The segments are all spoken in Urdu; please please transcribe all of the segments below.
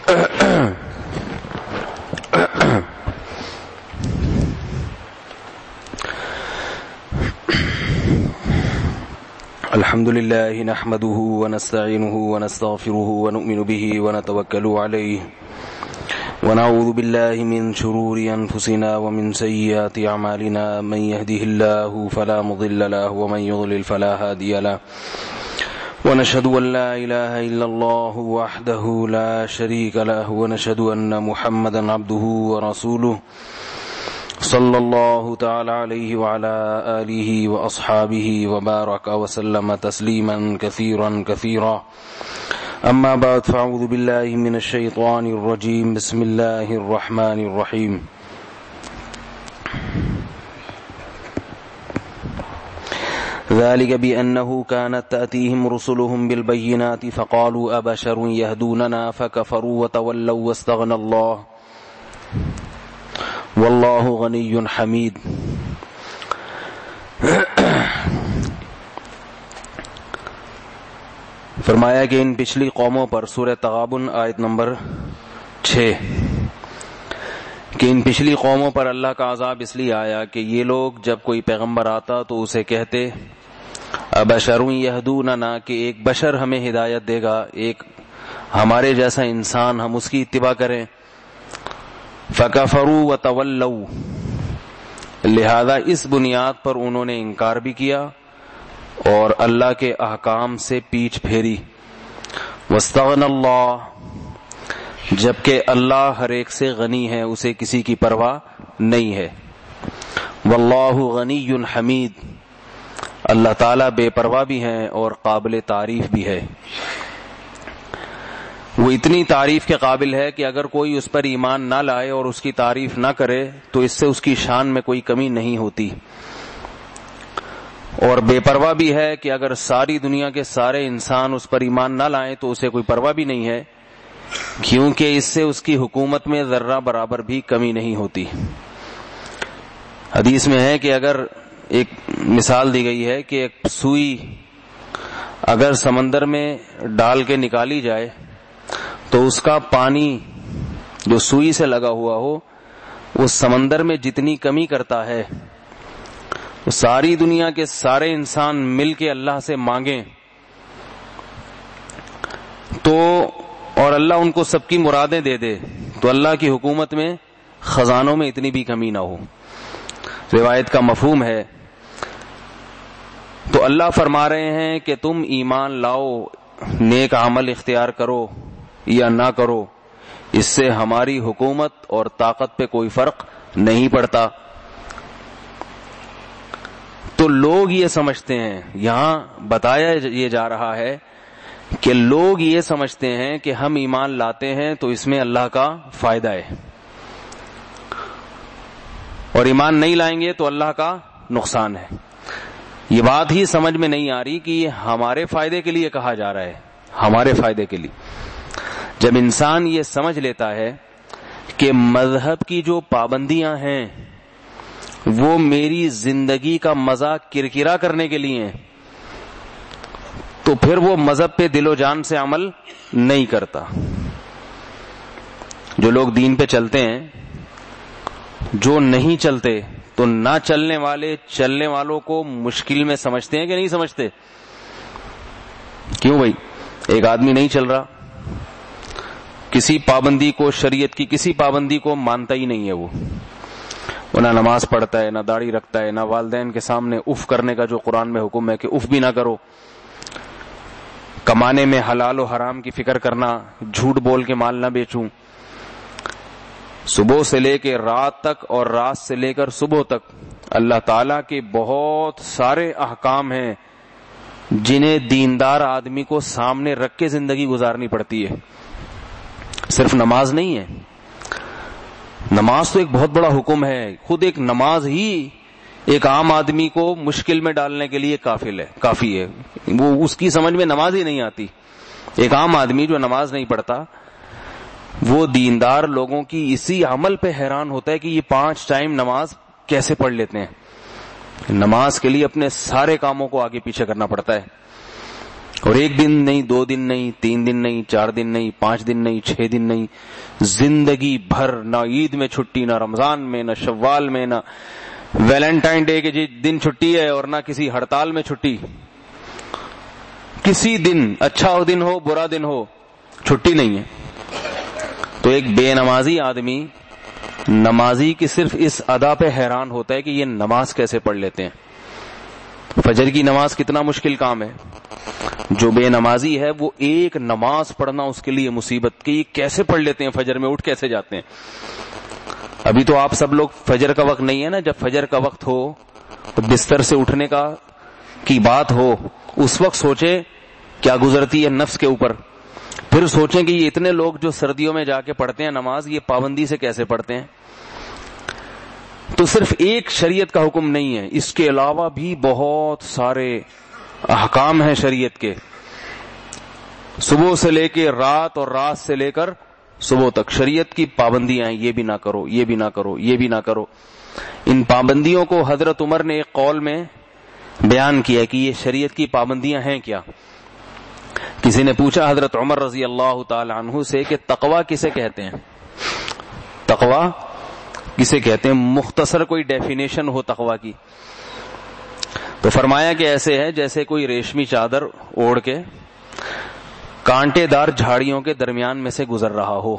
الحمد لله نحمده ونستعينه ونستغفره ونؤمن به ونتوكل عليه ونعوذ بالله من شرور أنفسنا ومن سيئات أعمالنا من يهده الله فلا مضل له ومن يضلل فلا هادي له ونشهد أن لا إله إلا الله وحده لا شريك له ونشهد أن محمدا عبده ورسوله صلى الله تعالى عليه وعلى آله وأصحابه وبارك وسلم تسليما كثيرا كثيرا أما بعد فأعوذ بالله من الشيطان الرجيم بسم الله الرحمن الرحيم ذلك بأنه كانت تأتيهم رسلهم بالبينات فقالوا أبشر يهدوننا فكفروا وتولوا واستغنى الله واللہ غنی حمید. فرمایا کہ ان پچھلی قوموں پر سورہ تغابن آیت نمبر 6 کہ ان پچھلی قوموں پر اللہ کا عذاب اس لیے آیا کہ یہ لوگ جب کوئی پیغمبر آتا تو اسے کہتے ابشر یہدوننا کہ ایک بشر ہمیں ہدایت دے گا، ایک ہمارے جیسا انسان، ہم اس کی اتباع کریں. فَكَفَرُوا وَتَوَلَّوْا لہذا اس بنیاد پر انہوں نے انکار بھی کیا اور اللہ کے احکام سے پیچھ پھیری. وَاسْتَغْنَى اللَّهُ جبکہ اللہ ہر ایک سے غنی ہے، اسے کسی کی پرواہ نہیں ہے. وَاللَّهُ غَنِيٌّ حَمِيدٌ اللہ تعالیٰ بے پرواہ بھی ہیں اور قابل تعریف بھی ہے. وہ اتنی تعریف کے قابل ہے کہ اگر کوئی اس پر ایمان نہ لائے اور اس کی تعریف نہ کرے تو اس سے اس کی شان میں کوئی کمی نہیں ہوتی. اور بے پرواہ بھی ہے کہ اگر ساری دنیا کے سارے انسان اس پر ایمان نہ لائیں تو اسے کوئی پرواہ بھی نہیں ہے، کیونکہ اس سے اس کی حکومت میں ذرہ برابر بھی کمی نہیں ہوتی. حدیث میں ہے کہ اگر ایک مثال دی گئی ہے کہ ایک سوئی اگر سمندر میں ڈال کے نکالی جائے تو اس کا پانی جو سوئی سے لگا ہوا ہو وہ سمندر میں جتنی کمی کرتا ہے، وہ ساری دنیا کے سارے انسان مل کے اللہ سے مانگیں تو اور اللہ ان کو سب کی مرادیں دے دے تو اللہ کی حکومت میں خزانوں میں اتنی بھی کمی نہ ہو. روایت کا مفہوم ہے. تو اللہ فرما رہے ہیں کہ تم ایمان لاؤ، نیک عمل اختیار کرو یا نہ کرو، اس سے ہماری حکومت اور طاقت پہ کوئی فرق نہیں پڑتا. تو لوگ یہ سمجھتے ہیں، یہاں بتایا یہ جا رہا ہے کہ لوگ یہ سمجھتے ہیں کہ ہم ایمان لاتے ہیں تو اس میں اللہ کا فائدہ ہے اور ایمان نہیں لائیں گے تو اللہ کا نقصان ہے. یہ بات ہی سمجھ میں نہیں آ رہی کہ یہ ہمارے فائدے کے لیے کہا جا رہا ہے، ہمارے فائدے کے لیے. جب انسان یہ سمجھ لیتا ہے کہ مذہب کی جو پابندیاں ہیں وہ میری زندگی کا مزہ کرکرا کرنے کے لیے ہیں تو پھر وہ مذہب پہ دل و جان سے عمل نہیں کرتا. جو لوگ دین پہ چلتے ہیں، جو نہیں چلتے تو نہ چلنے والے چلنے والوں کو مشکل میں سمجھتے ہیں کہ نہیں سمجھتے؟ کیوں بھائی؟ ایک آدمی نہیں چل رہا، کسی پابندی کو، شریعت کی کسی پابندی کو مانتا ہی نہیں ہے، وہ نہ نماز پڑھتا ہے، نہ داڑھی رکھتا ہے، نہ والدین کے سامنے اف کرنے کا جو قرآن میں حکم ہے کہ اف بھی نہ کرو، کمانے میں حلال و حرام کی فکر کرنا، جھوٹ بول کے مال نہ بیچوں، صبح سے لے کے رات تک اور رات سے لے کر صبح تک اللہ تعالیٰ کے بہت سارے احکام ہیں جنہیں دیندار آدمی کو سامنے رکھ کے زندگی گزارنی پڑتی ہے. صرف نماز نہیں ہے، نماز تو ایک بہت بڑا حکم ہے. خود ایک نماز ہی ایک عام آدمی کو مشکل میں ڈالنے کے لیے کافی ہے. وہ اس کی سمجھ میں نماز ہی نہیں آتی. ایک عام آدمی جو نماز نہیں پڑھتا وہ دیندار لوگوں کی اسی عمل پہ حیران ہوتا ہے کہ یہ 5 ٹائم نماز کیسے پڑھ لیتے ہیں. نماز کے لیے اپنے سارے کاموں کو آگے پیچھے کرنا پڑتا ہے. اور 1 دن نہیں، 2 دن نہیں، 3 دن نہیں، 4 دن نہیں، 5 دن نہیں، 6 دن نہیں، زندگی بھر نہ عید میں چھٹی، نہ رمضان میں، نہ شوال میں، نہ ویلنٹائن ڈے کے دن چھٹی ہے، اور نہ کسی ہڑتال میں چھٹی. کسی دن، اچھا دن ہو برا دن ہو، چھٹی نہیں ہے. تو ایک بے نمازی آدمی نمازی کی صرف اس ادا پہ حیران ہوتا ہے کہ یہ نماز کیسے پڑھ لیتے ہیں. فجر کی نماز کتنا مشکل کام ہے. جو بے نمازی ہے وہ ایک نماز پڑھنا اس کے لیے مصیبت، کہ یہ کیسے پڑھ لیتے ہیں، فجر میں اٹھ کیسے جاتے ہیں. ابھی تو آپ سب لوگ فجر کا وقت نہیں ہے نا، جب فجر کا وقت ہو تو بستر سے اٹھنے کی بات ہو، اس وقت سوچیں کیا گزرتی ہے نفس کے اوپر. پھر سوچیں کہ یہ اتنے لوگ جو سردیوں میں جا کے پڑھتے ہیں نماز، یہ پابندی سے کیسے پڑھتے ہیں. تو صرف ایک شریعت کا حکم نہیں ہے، اس کے علاوہ بھی بہت سارے احکام ہیں شریعت کے. صبح سے لے کے رات اور رات سے لے کر صبح تک شریعت کی پابندیاں ہیں. یہ بھی نہ کرو، یہ بھی نہ کرو، یہ بھی نہ کرو. ان پابندیوں کو حضرت عمر نے ایک قول میں بیان کیا کہ یہ شریعت کی پابندیاں ہیں کیا. کسی نے پوچھا حضرت عمر رضی اللہ تعالی عنہ سے کہ تقویٰ کسے کہتے ہیں، تقویٰ کسے کہتے ہیں، مختصر کوئی ڈیفینیشن ہو تقویٰ کی. تو فرمایا کہ ایسے ہے جیسے کوئی ریشمی چادر اوڑھ کے کانٹے دار جھاڑیوں کے درمیان میں سے گزر رہا ہو،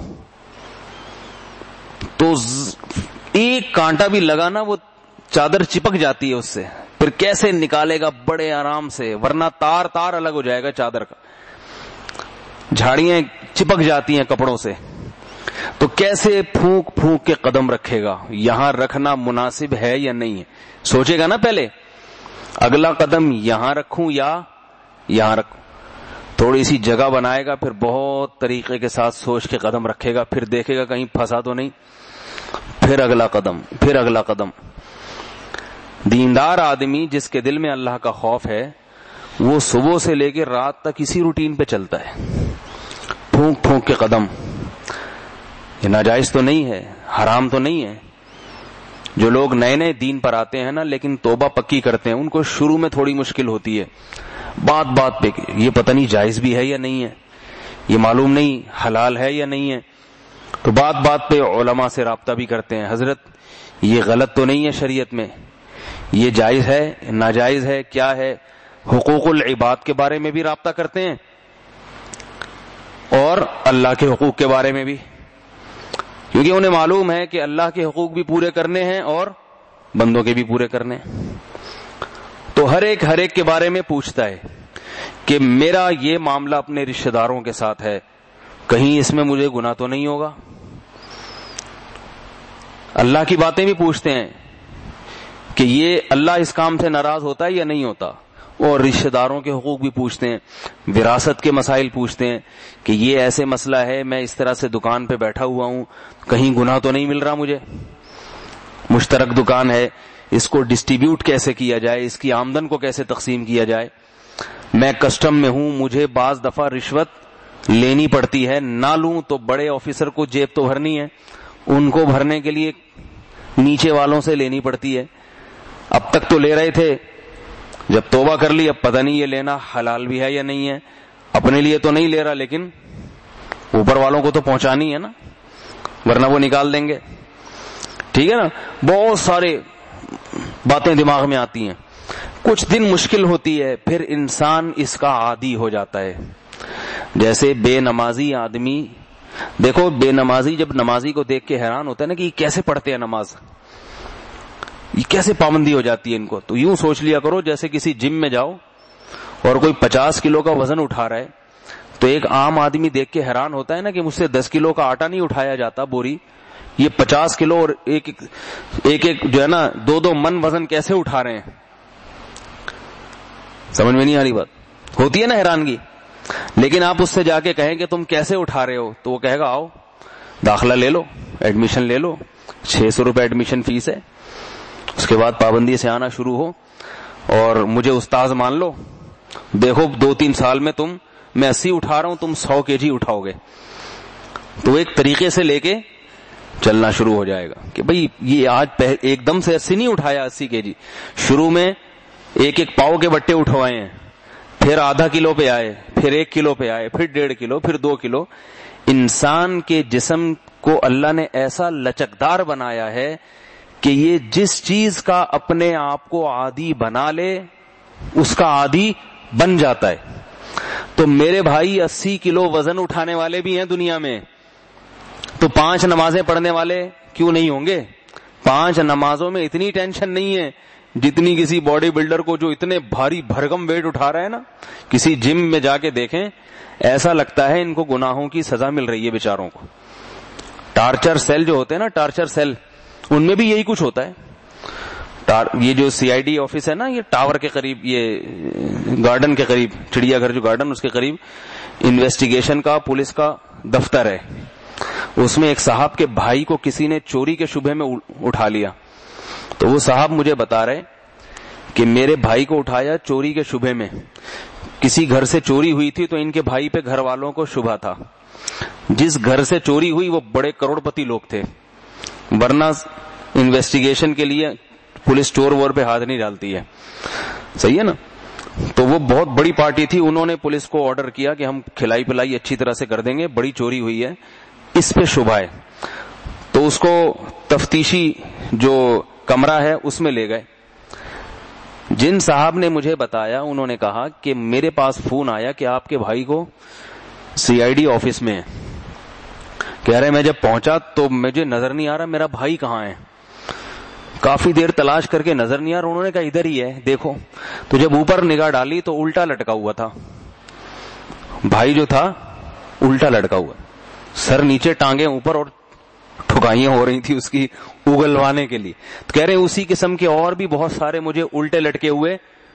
تو ایک کانٹا بھی لگانا وہ چادر چپک جاتی ہے اس سے، پھر کیسے نکالے گا بڑے آرام سے، ورنہ تار تار الگ ہو جائے گا چادر کا. جھاڑیاں چپک جاتی ہیں کپڑوں سے، تو کیسے پھونک پھونک کے قدم رکھے گا، یہاں رکھنا مناسب ہے یا نہیں ہے. سوچے گا نا پہلے اگلا قدم یہاں رکھوں یا یہاں رکھوں. تھوڑی سی جگہ بنائے گا، پھر بہت طریقے کے ساتھ سوچ کے قدم رکھے گا، پھر دیکھے گا کہیں پھنسا تو نہیں، پھر اگلا قدم، پھر اگلا قدم. دیندار آدمی جس کے دل میں اللہ کا خوف ہے، وہ صبح سے لے کے رات تک اسی روٹین پہ چلتا ہے، پھونک پھونک کے قدم. یہ ناجائز تو نہیں ہے، حرام تو نہیں ہے. جو لوگ نئے نئے دین پر آتے ہیں نا لیکن توبہ پکی کرتے ہیں، ان کو شروع میں تھوڑی مشکل ہوتی ہے، بات بات پہ یہ پتہ نہیں جائز بھی ہے یا نہیں ہے، یہ معلوم نہیں حلال ہے یا نہیں ہے. تو بات بات پہ علماء سے رابطہ بھی کرتے ہیں، حضرت یہ غلط تو نہیں ہے شریعت میں، یہ جائز ہے ناجائز ہے کیا ہے. حقوق العباد کے بارے میں بھی رابطہ کرتے ہیں اور اللہ کے حقوق کے بارے میں بھی، کیونکہ انہیں معلوم ہے کہ اللہ کے حقوق بھی پورے کرنے ہیں اور بندوں کے بھی پورے کرنے ہیں. تو ہر ایک کے بارے میں پوچھتا ہے کہ میرا یہ معاملہ اپنے رشتہ داروں کے ساتھ ہے، کہیں اس میں مجھے گناہ تو نہیں ہوگا. اللہ کی باتیں بھی پوچھتے ہیں کہ یہ اللہ اس کام سے ناراض ہوتا ہے یا نہیں ہوتا، اور رشتہ داروں کے حقوق بھی پوچھتے ہیں، وراثت کے مسائل پوچھتے ہیں کہ یہ ایسے مسئلہ ہے، میں اس طرح سے دکان پہ بیٹھا ہوا ہوں، کہیں گناہ تو نہیں مل رہا مجھے، مشترک دکان ہے، اس کو ڈسٹریبیوٹ کیسے کیا جائے، اس کی آمدن کو کیسے تقسیم کیا جائے. میں کسٹم میں ہوں، مجھے بعض دفعہ رشوت لینی پڑتی ہے، نہ لوں تو بڑے آفیسر کو جیب تو بھرنی ہے، ان کو بھرنے کے لیے نیچے والوں سے لینی پڑتی ہے. اب تک تو لے رہے تھے، جب توبہ کر لی اب پتہ نہیں یہ لینا حلال بھی ہے یا نہیں ہے. اپنے لیے تو نہیں لے رہا لیکن اوپر والوں کو تو پہنچانی ہے نا، ورنہ وہ نکال دیں گے. ٹھیک ہے نا، بہت سارے باتیں دماغ میں آتی ہیں. کچھ دن مشکل ہوتی ہے، پھر انسان اس کا عادی ہو جاتا ہے. جیسے بے نمازی آدمی، دیکھو بے نمازی جب نمازی کو دیکھ کے حیران ہوتا ہے نا کہ یہ کیسے پڑھتے ہیں نماز، یہ کیسے پابندی ہو جاتی ہے ان کو. تو یوں سوچ لیا کرو جیسے کسی جم میں جاؤ اور کوئی 50 کلو کا وزن اٹھا رہا ہے، تو ایک عام آدمی دیکھ کے حیران ہوتا ہے نا کہ مجھ سے 10 کلو کا آٹا نہیں اٹھایا جاتا بوری، یہ 50 کلو اور ایک جو ہے نا 2 من وزن کیسے اٹھا رہے ہیں. سمجھ میں نہیں آ رہی بات، ہوتی ہے نا حیرانگی. لیکن آپ اس سے جا کے کہیں کہ تم کیسے اٹھا رہے ہو، تو وہ کہے گا آؤ داخلہ لے لو، ایڈمیشن لے لو، 600 روپے ایڈمیشن فیس ہے، اس کے بعد پابندی سے آنا شروع ہو اور مجھے استاذ مان لو، دیکھو 2-3 سال میں میں 80 اٹھا رہا ہوں، تم 100 kg اٹھاؤ گے. تو ایک طریقے سے لے کے چلنا شروع ہو جائے گا کہ بھئی یہ آج ایک دم سے 80 نہیں اٹھایا، 80 kg شروع میں ایک پاؤ کے بٹے اٹھوائے ہیں، پھر آدھا کلو پہ آئے، پھر 1 کلو پہ آئے، پھر 1.5 کلو، پھر 2 کلو. انسان کے جسم کو اللہ نے ایسا لچکدار بنایا ہے کہ یہ جس چیز کا اپنے آپ کو عادی بنا لے اس کا عادی بن جاتا ہے. تو میرے بھائی 80 کلو وزن اٹھانے والے بھی ہیں دنیا میں، تو 5 نمازیں پڑھنے والے کیوں نہیں ہوں گے؟ 5 نمازوں میں اتنی ٹینشن نہیں ہے جتنی کسی باڈی بلڈر کو جو اتنے بھاری بھرگم ویٹ اٹھا رہا ہے نا. کسی جم میں جا کے دیکھیں، ایسا لگتا ہے ان کو گناہوں کی سزا مل رہی ہے بیچاروں کو. ٹارچر سیل جو ہوتے ہیں نا، ٹارچر سیل، ان میں بھی یہی کچھ ہوتا ہے. یہ جو CID آفس ہے نا، یہ ٹاور کے قریب، یہ گارڈن کے قریب، چڑیا گھر جو گارڈن اس کے قریب انویسٹیگیشن کا پولیس کا دفتر ہے. اس میں ایک صاحب کے بھائی کو کسی نے چوری کے شبہ میں اٹھا لیا. تو وہ صاحب مجھے بتا رہے کہ میرے بھائی کو اٹھایا چوری کے شبہ میں. کسی گھر سے چوری ہوئی تھی تو ان کے بھائی پہ گھر والوں کو شبہ تھا. جس گھر سے چوری ہوئی وہ بڑے کروڑ پتی لوگ تھے، ورنہ انویسٹیگیشن کے لیے پولیس چور وور پہ ہاتھ نہیں ڈالتی ہے. صحیح ہے نا؟ تو وہ بہت بڑی پارٹی تھی، انہوں نے پولیس کو آرڈر کیا کہ ہم کھلائی پلائی اچھی طرح سے کر دیں گے، بڑی چوری ہوئی ہے، اس پہ شبہ ہے. تو اس کو تفتیشی جو کمرہ ہے اس میں لے گئے. جن صاحب نے مجھے بتایا انہوں نے کہا کہ میرے پاس فون آیا کہ آپ کے بھائی کو CID آفس میں ہے. کہہ رہے میں جب پہنچا تو مجھے نظر نہیں آ رہا میرا بھائی کہاں ہے. کافی دیر تلاش کر کے نظر نہیں آ رہا. انہوں نے کہا ادھر ہی ہے دیکھو. تو جب اوپر نگاہ ڈالی تو الٹا لٹکا ہوا تھا بھائی، جو تھا الٹا لٹکا ہوا، سر نیچے، ٹانگیں اوپر، اور ٹھکائیاں ہو رہی تھی اس کی اگلوانے کے لیے. تو کہہ رہے اسی قسم کے اور بھی بہت سارے مجھے الٹے لٹکے ہوئے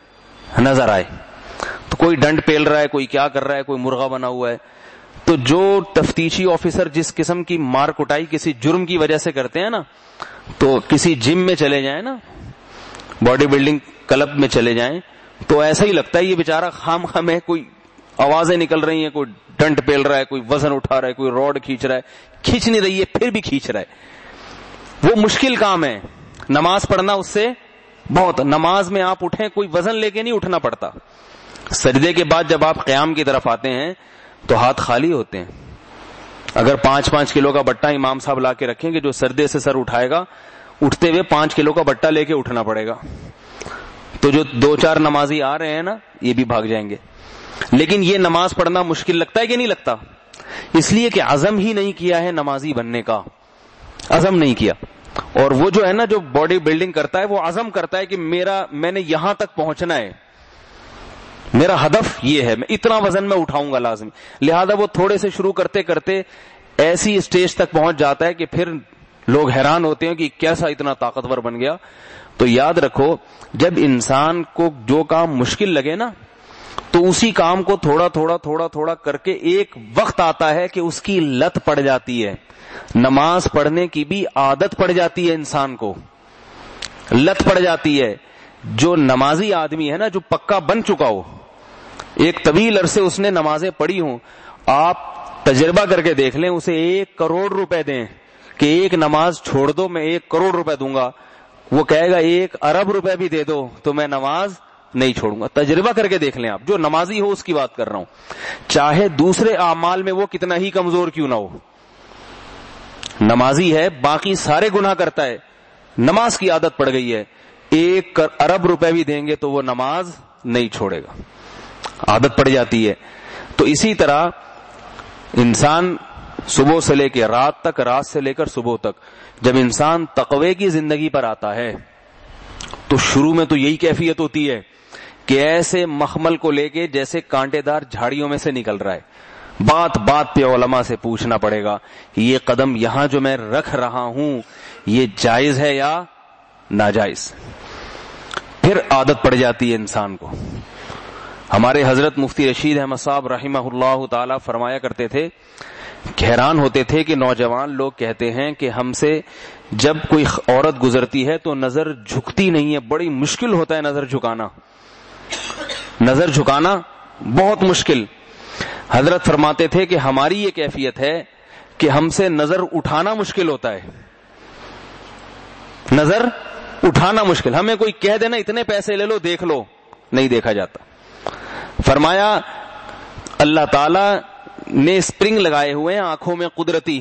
نظر آئے. تو کوئی ڈنڈ پیل رہا ہے، کوئی کیا کر رہا ہے، کوئی مرغا بنا ہوا ہے. تو جو تفتیشی آفیسر جس قسم کی مار کٹائی کسی جرم کی وجہ سے کرتے ہیں نا، تو کسی جم میں چلے جائیں نا، باڈی بلڈنگ کلب میں چلے جائیں، تو ایسا ہی لگتا ہے یہ بیچارہ خام خام ہے، کوئی آوازیں نکل رہی ہیں، کوئی ڈنڈ پیل رہا ہے، کوئی وزن اٹھا رہا ہے، کوئی راڈ کھینچ رہا ہے، کھینچ نہیں رہی ہے پھر بھی کھینچ رہا ہے. وہ مشکل کام ہے نماز پڑھنا، اس سے بہت. نماز میں آپ اٹھیں کوئی وزن لے کے نہیں اٹھنا پڑتا. سجدے کے بعد جب آپ قیام کی طرف آتے ہیں تو ہاتھ خالی ہوتے ہیں. اگر 5-5 کلو کا بٹا امام صاحب لا کے رکھیں کہ جو سردے سے سر اٹھائے گا، اٹھتے ہوئے 5 کلو کا بٹا لے کے اٹھنا پڑے گا. تو جو 2-4 نمازی آ رہے ہیں نا یہ بھی بھاگ جائیں گے. لیکن یہ نماز پڑھنا مشکل لگتا ہے کہ نہیں لگتا؟ اس لیے کہ عزم ہی نہیں کیا ہے نمازی بننے کا، عزم نہیں کیا. اور وہ جو ہے نا جو باڈی بلڈنگ کرتا ہے وہ عزم کرتا ہے کہ میں نے یہاں تک پہنچنا ہے، میرا ہدف یہ ہے، میں اتنا وزن میں اٹھاؤں گا لازمی. لہذا وہ تھوڑے سے شروع کرتے کرتے ایسی اسٹیج تک پہنچ جاتا ہے کہ پھر لوگ حیران ہوتے ہیں کہ کیسا اتنا طاقتور بن گیا. تو یاد رکھو جب انسان کو جو کام مشکل لگے نا تو اسی کام کو تھوڑا تھوڑا تھوڑا تھوڑا کر کے ایک وقت آتا ہے کہ اس کی لت پڑ جاتی ہے. نماز پڑھنے کی بھی عادت پڑ جاتی ہے، انسان کو لت پڑ جاتی ہے. جو نمازی آدمی ہے نا، جو پکا بن چکا ہو، ایک طویل عرصے اس نے نمازیں پڑھی ہوں، آپ تجربہ کر کے دیکھ لیں، اسے 1 کروڑ روپے دیں کہ ایک نماز چھوڑ دو میں 1 کروڑ روپے دوں گا، وہ کہے گا 1 ارب روپے بھی دے دو تو میں نماز نہیں چھوڑوں گا. تجربہ کر کے دیکھ لیں آپ، جو نمازی ہو اس کی بات کر رہا ہوں، چاہے دوسرے اعمال میں وہ کتنا ہی کمزور کیوں نہ ہو. نمازی ہے، باقی سارے گناہ کرتا ہے، نماز کی عادت پڑ گئی ہے، 1 ارب روپے بھی دیں گے تو وہ نماز نہیں چھوڑے گا، عادت پڑ جاتی ہے. تو اسی طرح انسان صبح سے لے کے رات تک، رات سے لے کر صبح تک، جب انسان تقوی کی زندگی پر آتا ہے تو شروع میں تو یہی کیفیت ہوتی ہے کہ ایسے مخمل کو لے کے جیسے کانٹے دار جھاڑیوں میں سے نکل رہا ہے. بات بات پہ علماء سے پوچھنا پڑے گا کہ یہ قدم یہاں جو میں رکھ رہا ہوں یہ جائز ہے یا ناجائز. پھر عادت پڑ جاتی ہے انسان کو. ہمارے حضرت مفتی رشید احمد صاحب رحمہ اللہ تعالی فرمایا کرتے تھے، حیران ہوتے تھے کہ نوجوان لوگ کہتے ہیں کہ ہم سے جب کوئی عورت گزرتی ہے تو نظر جھکتی نہیں ہے، بڑی مشکل ہوتا ہے نظر جھکانا، نظر جھکانا بہت مشکل. حضرت فرماتے تھے کہ ہماری یہ کیفیت ہے کہ ہم سے نظر اٹھانا مشکل ہوتا ہے، نظر اٹھانا مشکل. ہمیں کوئی کہہ دینا اتنے پیسے لے لو دیکھ لو، نہیں دیکھا جاتا. فرمایا اللہ تعالی نے اسپرنگ لگائے ہوئے ہیں آنکھوں میں قدرتی،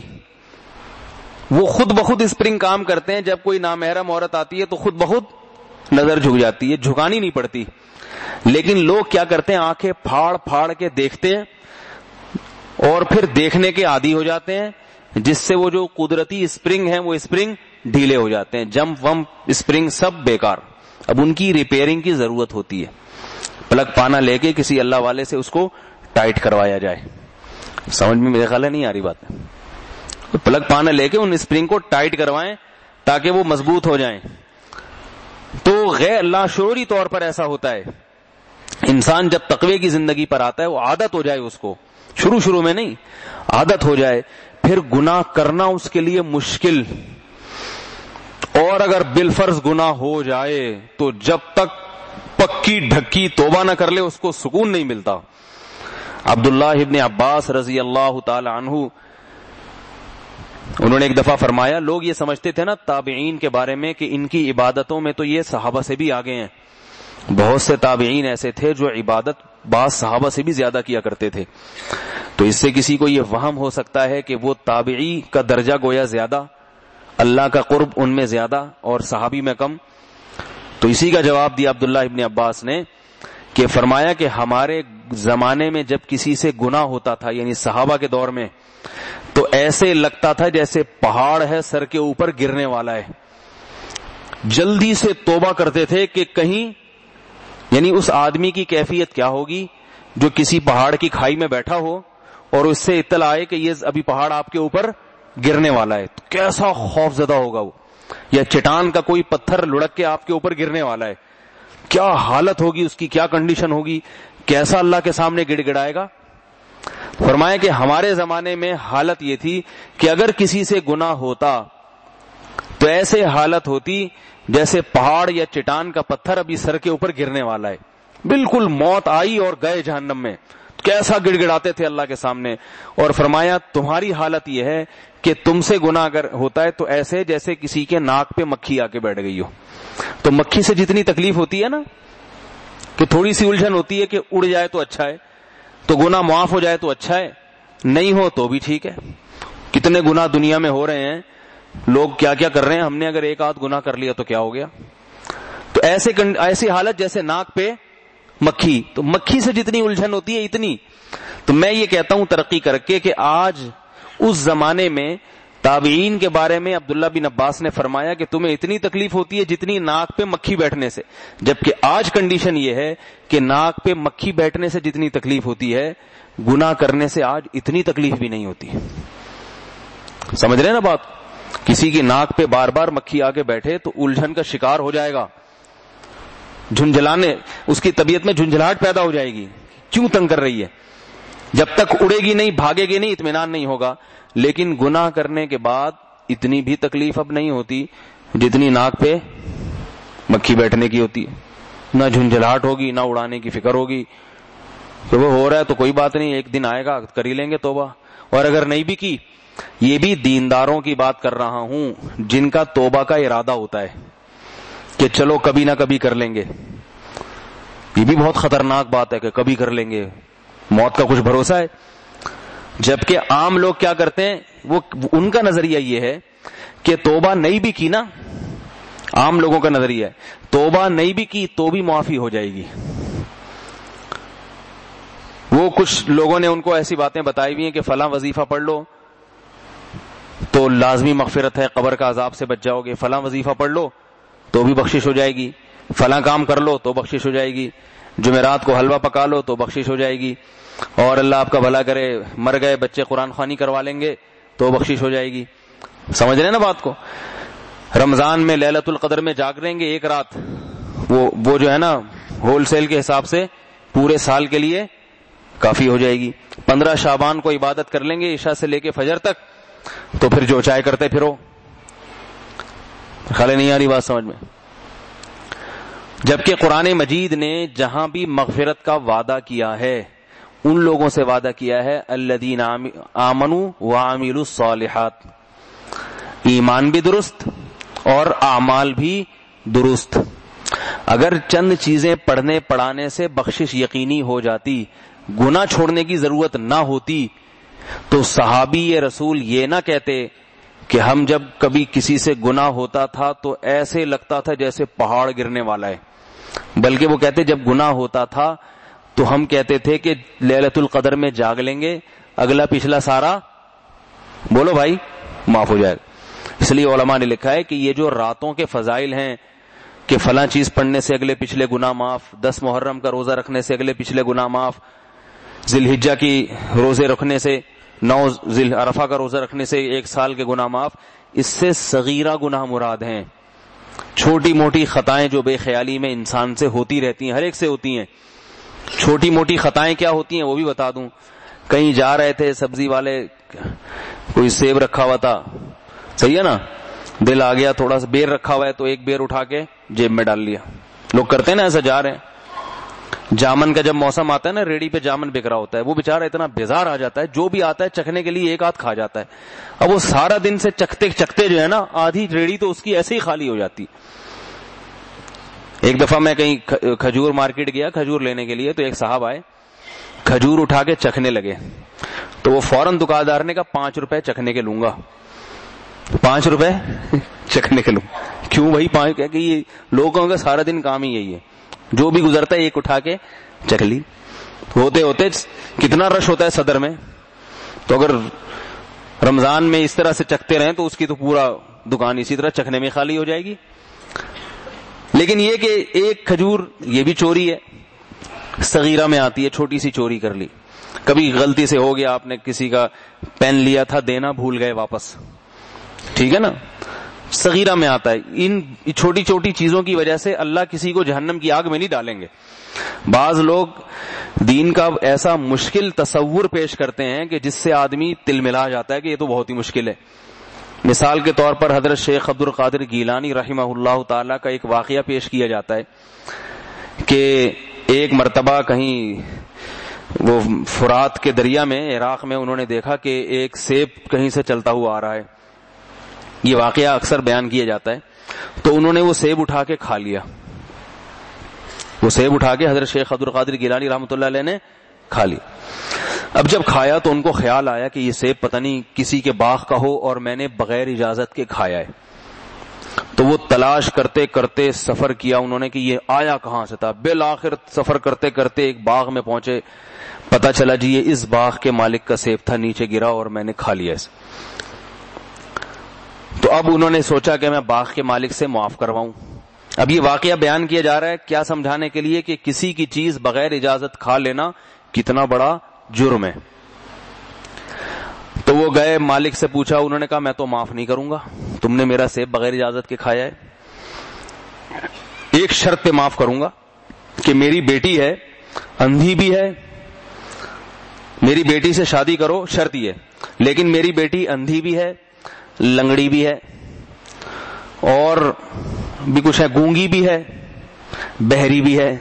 وہ خود بخود اسپرنگ کام کرتے ہیں. جب کوئی نامحرم عورت آتی ہے تو خود بخود نظر جھک جاتی ہے، جھکانی نہیں پڑتی. لیکن لوگ کیا کرتے ہیں، آنکھیں پھاڑ پھاڑ کے دیکھتے ہیں اور پھر دیکھنے کے عادی ہو جاتے ہیں، جس سے وہ جو قدرتی اسپرنگ ہیں وہ اسپرنگ ڈھیلے ہو جاتے ہیں. جمپ ومپ اسپرنگ سب بیکار. اب ان کی ریپیئرنگ کی ضرورت ہوتی ہے. پلگ پانا لے کے کسی اللہ والے سے اس کو ٹائٹ کروایا جائے. سمجھ میں میرے خیال ہے نہیں آ رہی بات. پلگ پانا لے کے ان اسپرنگ کو ٹائٹ کروائیں تاکہ وہ مضبوط ہو جائیں. تو غیر اللہ شعوری طور پر ایسا ہوتا ہے. انسان جب تقوی کی زندگی پر آتا ہے وہ عادت ہو جائے، اس کو شروع میں نہیں، عادت ہو جائے، پھر گناہ کرنا اس کے لیے مشکل. اور اگر بالفرض گناہ ہو جائے تو جب تک پکی ڈھکی توبہ نہ کر لے اس کو سکون نہیں ملتا. عبداللہ ابن عباس رضی اللہ تعالی عنہ انہوں نے ایک دفعہ فرمایا، لوگ یہ سمجھتے تھے نا تابعین کے بارے میں کہ ان کی عبادتوں میں تو یہ صحابہ سے بھی آگے ہیں. بہت سے تابعین ایسے تھے جو عبادت بعض صحابہ سے بھی زیادہ کیا کرتے تھے. تو اس سے کسی کو یہ وہم ہو سکتا ہے کہ وہ تابعی کا درجہ گویا زیادہ، اللہ کا قرب ان میں زیادہ اور صحابی میں کم. تو اسی کا جواب دیا عبداللہ ابن عباس نے کہ فرمایا کہ ہمارے زمانے میں جب کسی سے گناہ ہوتا تھا، یعنی صحابہ کے دور میں، تو ایسے لگتا تھا جیسے پہاڑ ہے سر کے اوپر گرنے والا ہے. جلدی سے توبہ کرتے تھے کہ کہیں، یعنی اس آدمی کی کیفیت کیا ہوگی جو کسی پہاڑ کی کھائی میں بیٹھا ہو اور اس سے اطلاع آئے کہ یہ ابھی پہاڑ آپ کے اوپر گرنے والا ہے، تو کیسا خوف زدہ ہوگا وہ. یا چٹان کا کوئی پتھر لڑک کے آپ کے اوپر گرنے والا ہے، کیا حالت ہوگی اس کی، کیا کنڈیشن ہوگی، کیسا اللہ کے سامنے گڑ گڑائے گا. فرمایا کہ ہمارے زمانے میں حالت یہ تھی کہ اگر کسی سے گناہ ہوتا تو ایسے حالت ہوتی جیسے پہاڑ یا چٹان کا پتھر ابھی سر کے اوپر گرنے والا ہے، بالکل موت آئی اور گئے جہنم میں. کیسا گڑ گڑاتے تھے اللہ کے سامنے. اور فرمایا تمہاری حالت یہ ہے کہ تم سے گناہ اگر ہوتا ہے تو ایسے جیسے کسی کے ناک پہ مکھی آ کے بیٹھ گئی ہو. تو مکھی سے جتنی تکلیف ہوتی ہے نا کہ تھوڑی سی الجھن ہوتی ہے کہ اڑ جائے تو اچھا ہے، تو گناہ معاف ہو جائے تو اچھا ہے، نہیں ہو تو بھی ٹھیک ہے. کتنے گناہ دنیا میں ہو رہے ہیں، لوگ کیا کیا کر رہے ہیں، ہم نے اگر ایک آدھ گناہ کر لیا تو کیا ہو گیا. تو ایسی حالت جیسے ناک پہ مکھی، تو مکھی سے جتنی الجھن ہوتی ہے اتنی. تو میں یہ کہتا ہوں ترقی کر کے کہ آج اس زمانے میں تابعین کے بارے میں عبداللہ بن عباس نے فرمایا کہ تمہیں اتنی تکلیف ہوتی ہے جتنی ناک پہ مکھی بیٹھنے سے، جبکہ آج کنڈیشن یہ ہے کہ ناک پہ مکھی بیٹھنے سے جتنی تکلیف ہوتی ہے گناہ کرنے سے آج اتنی تکلیف بھی نہیں ہوتی. سمجھ رہے ہیں نا بات. کسی کی ناک پہ بار بار مکھی آ کے بیٹھے تو الجھن کا شکار ہو جائے گا، جھنجھلانے، اس کی طبیعت میں جھنجھلاہٹ پیدا ہو جائے گی، کیوں تنگ کر رہی ہے. جب تک اڑے گی نہیں، بھاگے گی نہیں، اطمینان نہیں ہوگا. لیکن گناہ کرنے کے بعد اتنی بھی تکلیف اب نہیں ہوتی جتنی ناک پہ مکھی بیٹھنے کی ہوتی ہے. نہ جھنجھلاہٹ ہوگی، نہ اڑانے کی فکر ہوگی کہ وہ ہو رہا ہے تو کوئی بات نہیں، ایک دن آئے گا کر ہی لیں گے توبہ. اور اگر نہیں بھی کی، یہ بھی دینداروں کی بات کر رہا ہوں جن کا توبہ کا ارادہ ہوتا ہے کہ چلو کبھی نہ کبھی کر لیں گے. یہ بھی بہت خطرناک بات ہے کہ کبھی کر لیں گے، موت کا کچھ بھروسہ ہے. جبکہ عام لوگ کیا کرتے ہیں، وہ ان کا نظریہ یہ ہے کہ توبہ نہیں بھی کی نا، عام لوگوں کا نظریہ ہے توبہ نہیں بھی کی تو بھی معافی ہو جائے گی. وہ کچھ لوگوں نے ان کو ایسی باتیں بتائی ہوئی ہیں کہ فلاں وظیفہ پڑھ لو تو لازمی مغفرت ہے، قبر کا عذاب سے بچ جاؤ گے، فلاں وظیفہ پڑھ لو تو بھی بخشش ہو جائے گی، فلاں کام کر لو تو بخشش ہو جائے گی، جمعرات کو حلوہ پکا لو تو بخشش ہو جائے گی، اور اللہ آپ کا بھلا کرے مر گئے بچے قرآن خوانی کروا لیں گے تو بخشش ہو جائے گی. سمجھ رہے ہیں نا بات کو. رمضان میں لیلۃ القدر میں جاگ رہیں گے ایک رات، وہ جو ہے نا ہول سیل کے حساب سے پورے سال کے لیے کافی ہو جائے گی. 15 شعبان کو عبادت کر لیں گے عشاء سے لے کے فجر تک، تو پھر جو چاہے کرتے پھرو. خالی نہیں آ رہی بات سمجھ میں. جبکہ قرآن مجید نے جہاں بھی مغفرت کا وعدہ کیا ہے ان لوگوں سے وعدہ کیا ہے الذین آمنوا وعملوا الصالحات، ایمان بھی درست اور اعمال بھی درست. اگر چند چیزیں پڑھنے پڑھانے سے بخشش یقینی ہو جاتی، گناہ چھوڑنے کی ضرورت نہ ہوتی، تو صحابی رسول یہ نہ کہتے کہ ہم جب کبھی کسی سے گناہ ہوتا تھا تو ایسے لگتا تھا جیسے پہاڑ گرنے والا ہے، بلکہ وہ کہتے جب گناہ ہوتا تھا تو ہم کہتے تھے کہ لیلۃ القدر میں جاگ لیں گے، اگلا پچھلا سارا بولو بھائی معاف ہو جائے گا۔ اس لیے علماء نے لکھا ہے کہ یہ جو راتوں کے فضائل ہیں کہ فلاں چیز پڑھنے سے اگلے پچھلے گناہ معاف، 10 محرم کا روزہ رکھنے سے اگلے پچھلے گناہ معاف، ذی الحجہ کی روزے رکھنے سے، 9 ذی عرفہ کا روزہ رکھنے سے 1 سال کے گناہ معاف، اس سے صغیرہ گناہ مراد ہیں، چھوٹی موٹی خطائیں جو بے خیالی میں انسان سے ہوتی رہتی ہیں، ہر ایک سے ہوتی ہیں۔ چھوٹی موٹی خطائیں کیا ہوتی ہیں وہ بھی بتا دوں۔ کہیں جا رہے تھے سبزی والے، کوئی سیب رکھا ہوا تھا، صحیح ہے نا، دل آ گیا تھوڑا سا بیر رکھا ہوا ہے تو ایک بیر اٹھا کے جیب میں ڈال لیا، لوگ کرتے ہیں نا ایسا، جا رہے ہیں۔ جامن کا جب موسم آتا ہے نا، ریڑی پہ جامن بک رہا ہوتا ہے، وہ بیچارہ اتنا بیزار آ جاتا ہے، جو بھی آتا ہے چکھنے کے لیے ایک آدھ کھا جاتا ہے، اب وہ سارا دن سے چکھتے چکھتے جو ہے نا آدھی ریڑی تو اس کی ایسے ہی خالی ہو جاتی۔ ایک دفعہ میں کہیں کھجور مارکیٹ گیا کھجور لینے کے لیے، تو ایک صاحب آئے، کھجور اٹھا کے چکھنے لگے، تو وہ فوراً دکاندار نے کہا 5 روپے چکھنے کے لوں گا، 5 روپے چکھنے کے لوں۔ کیوں بھائی 5؟ کہ یہ لوگوں کا سارا دن کام ہی یہی ہے، جو بھی گزرتا ہے ایک اٹھا کے چکھ لی۔ ہوتے ہوتے کتنا رش ہوتا ہے صدر میں، تو اگر رمضان میں اس طرح سے چکھتے رہیں تو اس کی تو پورا دکان اسی طرح چکھنے میں خالی ہو جائے گی۔ لیکن یہ کہ ایک کھجور یہ بھی چوری ہے، صغیرہ میں آتی ہے، چھوٹی سی چوری کر لی، کبھی غلطی سے ہو گیا، آپ نے کسی کا پین لیا تھا، دینا بھول گئے واپس، ٹھیک ہے نا، صغیرہ میں آتا ہے۔ ان چھوٹی چھوٹی چیزوں کی وجہ سے اللہ کسی کو جہنم کی آگ میں نہیں ڈالیں گے۔ بعض لوگ دین کا ایسا مشکل تصور پیش کرتے ہیں کہ جس سے آدمی تل ملا جاتا ہے کہ یہ تو بہت ہی مشکل ہے۔ مثال کے طور پر حضرت شیخ عبد القادر گیلانی رحمہ اللہ تعالی کا ایک واقعہ پیش کیا جاتا ہے کہ ایک مرتبہ کہیں وہ فرات کے دریا میں عراق میں انہوں نے دیکھا کہ ایک سیب کہیں سے چلتا ہوا آ رہا ہے، یہ واقعہ اکثر بیان کیا جاتا ہے، تو انہوں نے وہ سیب اٹھا کے کھا لیا، وہ سیب اٹھا کے حضرت شیخ عبد القادر گیلانی رحمۃ اللہ علیہ نے کھا لی۔ اب جب کھایا تو ان کو خیال آیا کہ یہ سیب پتہ نہیں کسی کے باغ کا ہو اور میں نے بغیر اجازت کے کھایا ہے، تو وہ تلاش کرتے کرتے سفر کیا انہوں نے کہ یہ آیا کہاں سے تھا۔ بالآخر سفر کرتے کرتے ایک باغ میں پہنچے، پتہ چلا جی یہ اس باغ کے مالک کا سیب تھا، نیچے گرا اور میں نے کھا لیا اسے۔ تو اب انہوں نے سوچا کہ میں باغ کے مالک سے معاف کرواؤں۔ اب یہ واقعہ بیان کیا جا رہا ہے کیا سمجھانے کے لیے کہ کسی کی چیز بغیر اجازت کھا لینا کتنا بڑا جرم ہے۔ تو وہ گئے مالک سے پوچھا، انہوں نے کہا میں تو معاف نہیں کروں گا، تم نے میرا سیب بغیر اجازت کے کھایا ہے، ایک شرط پہ معاف کروں گا کہ میری بیٹی ہے، اندھی بھی ہے، میری بیٹی سے شادی کرو، شرط یہ، لیکن میری بیٹی اندھی بھی ہے، لنگڑی بھی ہے اور بھی کچھ ہے، گونگی بھی ہے، بہری بھی ہے،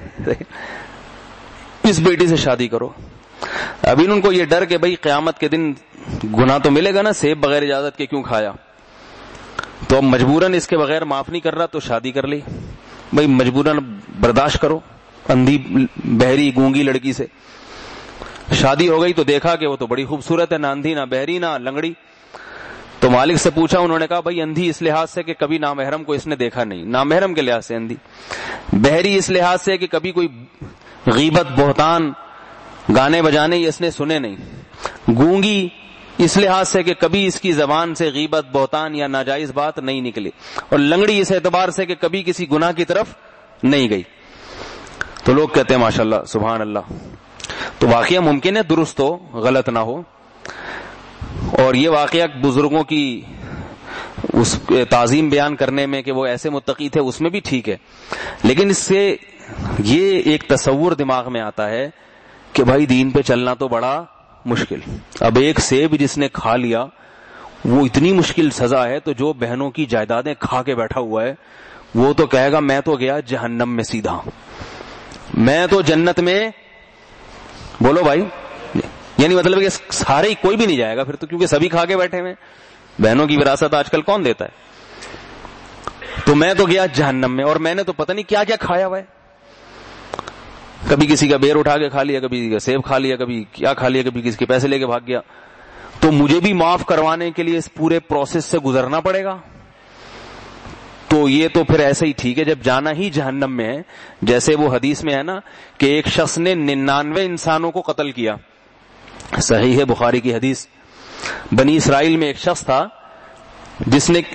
اس بیٹی سے شادی کرو۔ ابھی ان کو یہ ڈر کہ بھئی قیامت کے دن گناہ تو ملے گا نا، سیب بغیر اجازت کے کیوں کھایا، تو اب مجبوراً اس کے بغیر معاف نہیں کر رہا تو شادی کر لی، بھئی مجبوراً برداشت کرو، اندھی بہری گونگی لڑکی سے شادی ہو گئی تو دیکھا کہ وہ تو بڑی خوبصورت ہے، نہ اندھی نہ بہری نہ لنگڑی۔ تو مالک سے پوچھا، انہوں نے کہا بھئی اندھی اس لحاظ سے کہ کبھی نامحرم کو اس نے دیکھا نہیں، نامحرم کے لحاظ سے اندھی، بہری اس لحاظ سے کہ کبھی کوئی غیبت بہتان گانے بجانے اس نے سنے نہیں، گونگی اس لحاظ سے کہ کبھی اس کی زبان سے غیبت بہتان یا ناجائز بات نہیں نکلی، اور لنگڑی اس اعتبار سے کہ کبھی کسی گناہ کی طرف نہیں گئی۔ تو لوگ کہتے ہیں ماشاءاللہ سبحان اللہ۔ تو واقعہ ممکن ہے درست ہو، غلط نہ ہو، اور یہ واقعہ بزرگوں کی اس تعظیم بیان کرنے میں کہ وہ ایسے متقی تھے اس میں بھی ٹھیک ہے، لیکن اس سے یہ ایک تصور دماغ میں آتا ہے کہ بھائی دین پہ چلنا تو بڑا مشکل۔ اب ایک سیب جس نے کھا لیا وہ اتنی مشکل سزا ہے، تو جو بہنوں کی جائیدادیں کھا کے بیٹھا ہوا ہے وہ تو کہے گا میں تو گیا جہنم میں سیدھا، میں تو جنت میں، بولو بھائی، یعنی مطلب کہ سارے ہی کوئی بھی نہیں جائے گا پھر تو، کیونکہ سبھی کھا کے بیٹھے ہوئے، بہنوں کی وراثت آج کل کون دیتا ہے۔ تو میں تو گیا جہنم میں، اور میں نے تو پتہ نہیں کیا کیا کھایا ہوا ہے، کبھی کسی کا بیر اٹھا کے کھا لیا، کبھی کسی کا سیب کھا لیا، کبھی کیا کھا لیا، کبھی کسی کے پیسے لے کے بھاگ گیا. تو مجھے بھی معاف کروانے کے لیے اس پورے پروسیس سے گزرنا پڑے گا. تو یہ تو پھر ایسے ہی ٹھیک ہے جب جانا ہی جہنم میں ہے. جیسے وہ حدیث میں ہے نا کہ ایک شخص نے 99 انسانوں کو قتل کیا، صحیح ہے بخاری کی حدیث. بنی اسرائیل میں ایک شخص تھا جس نے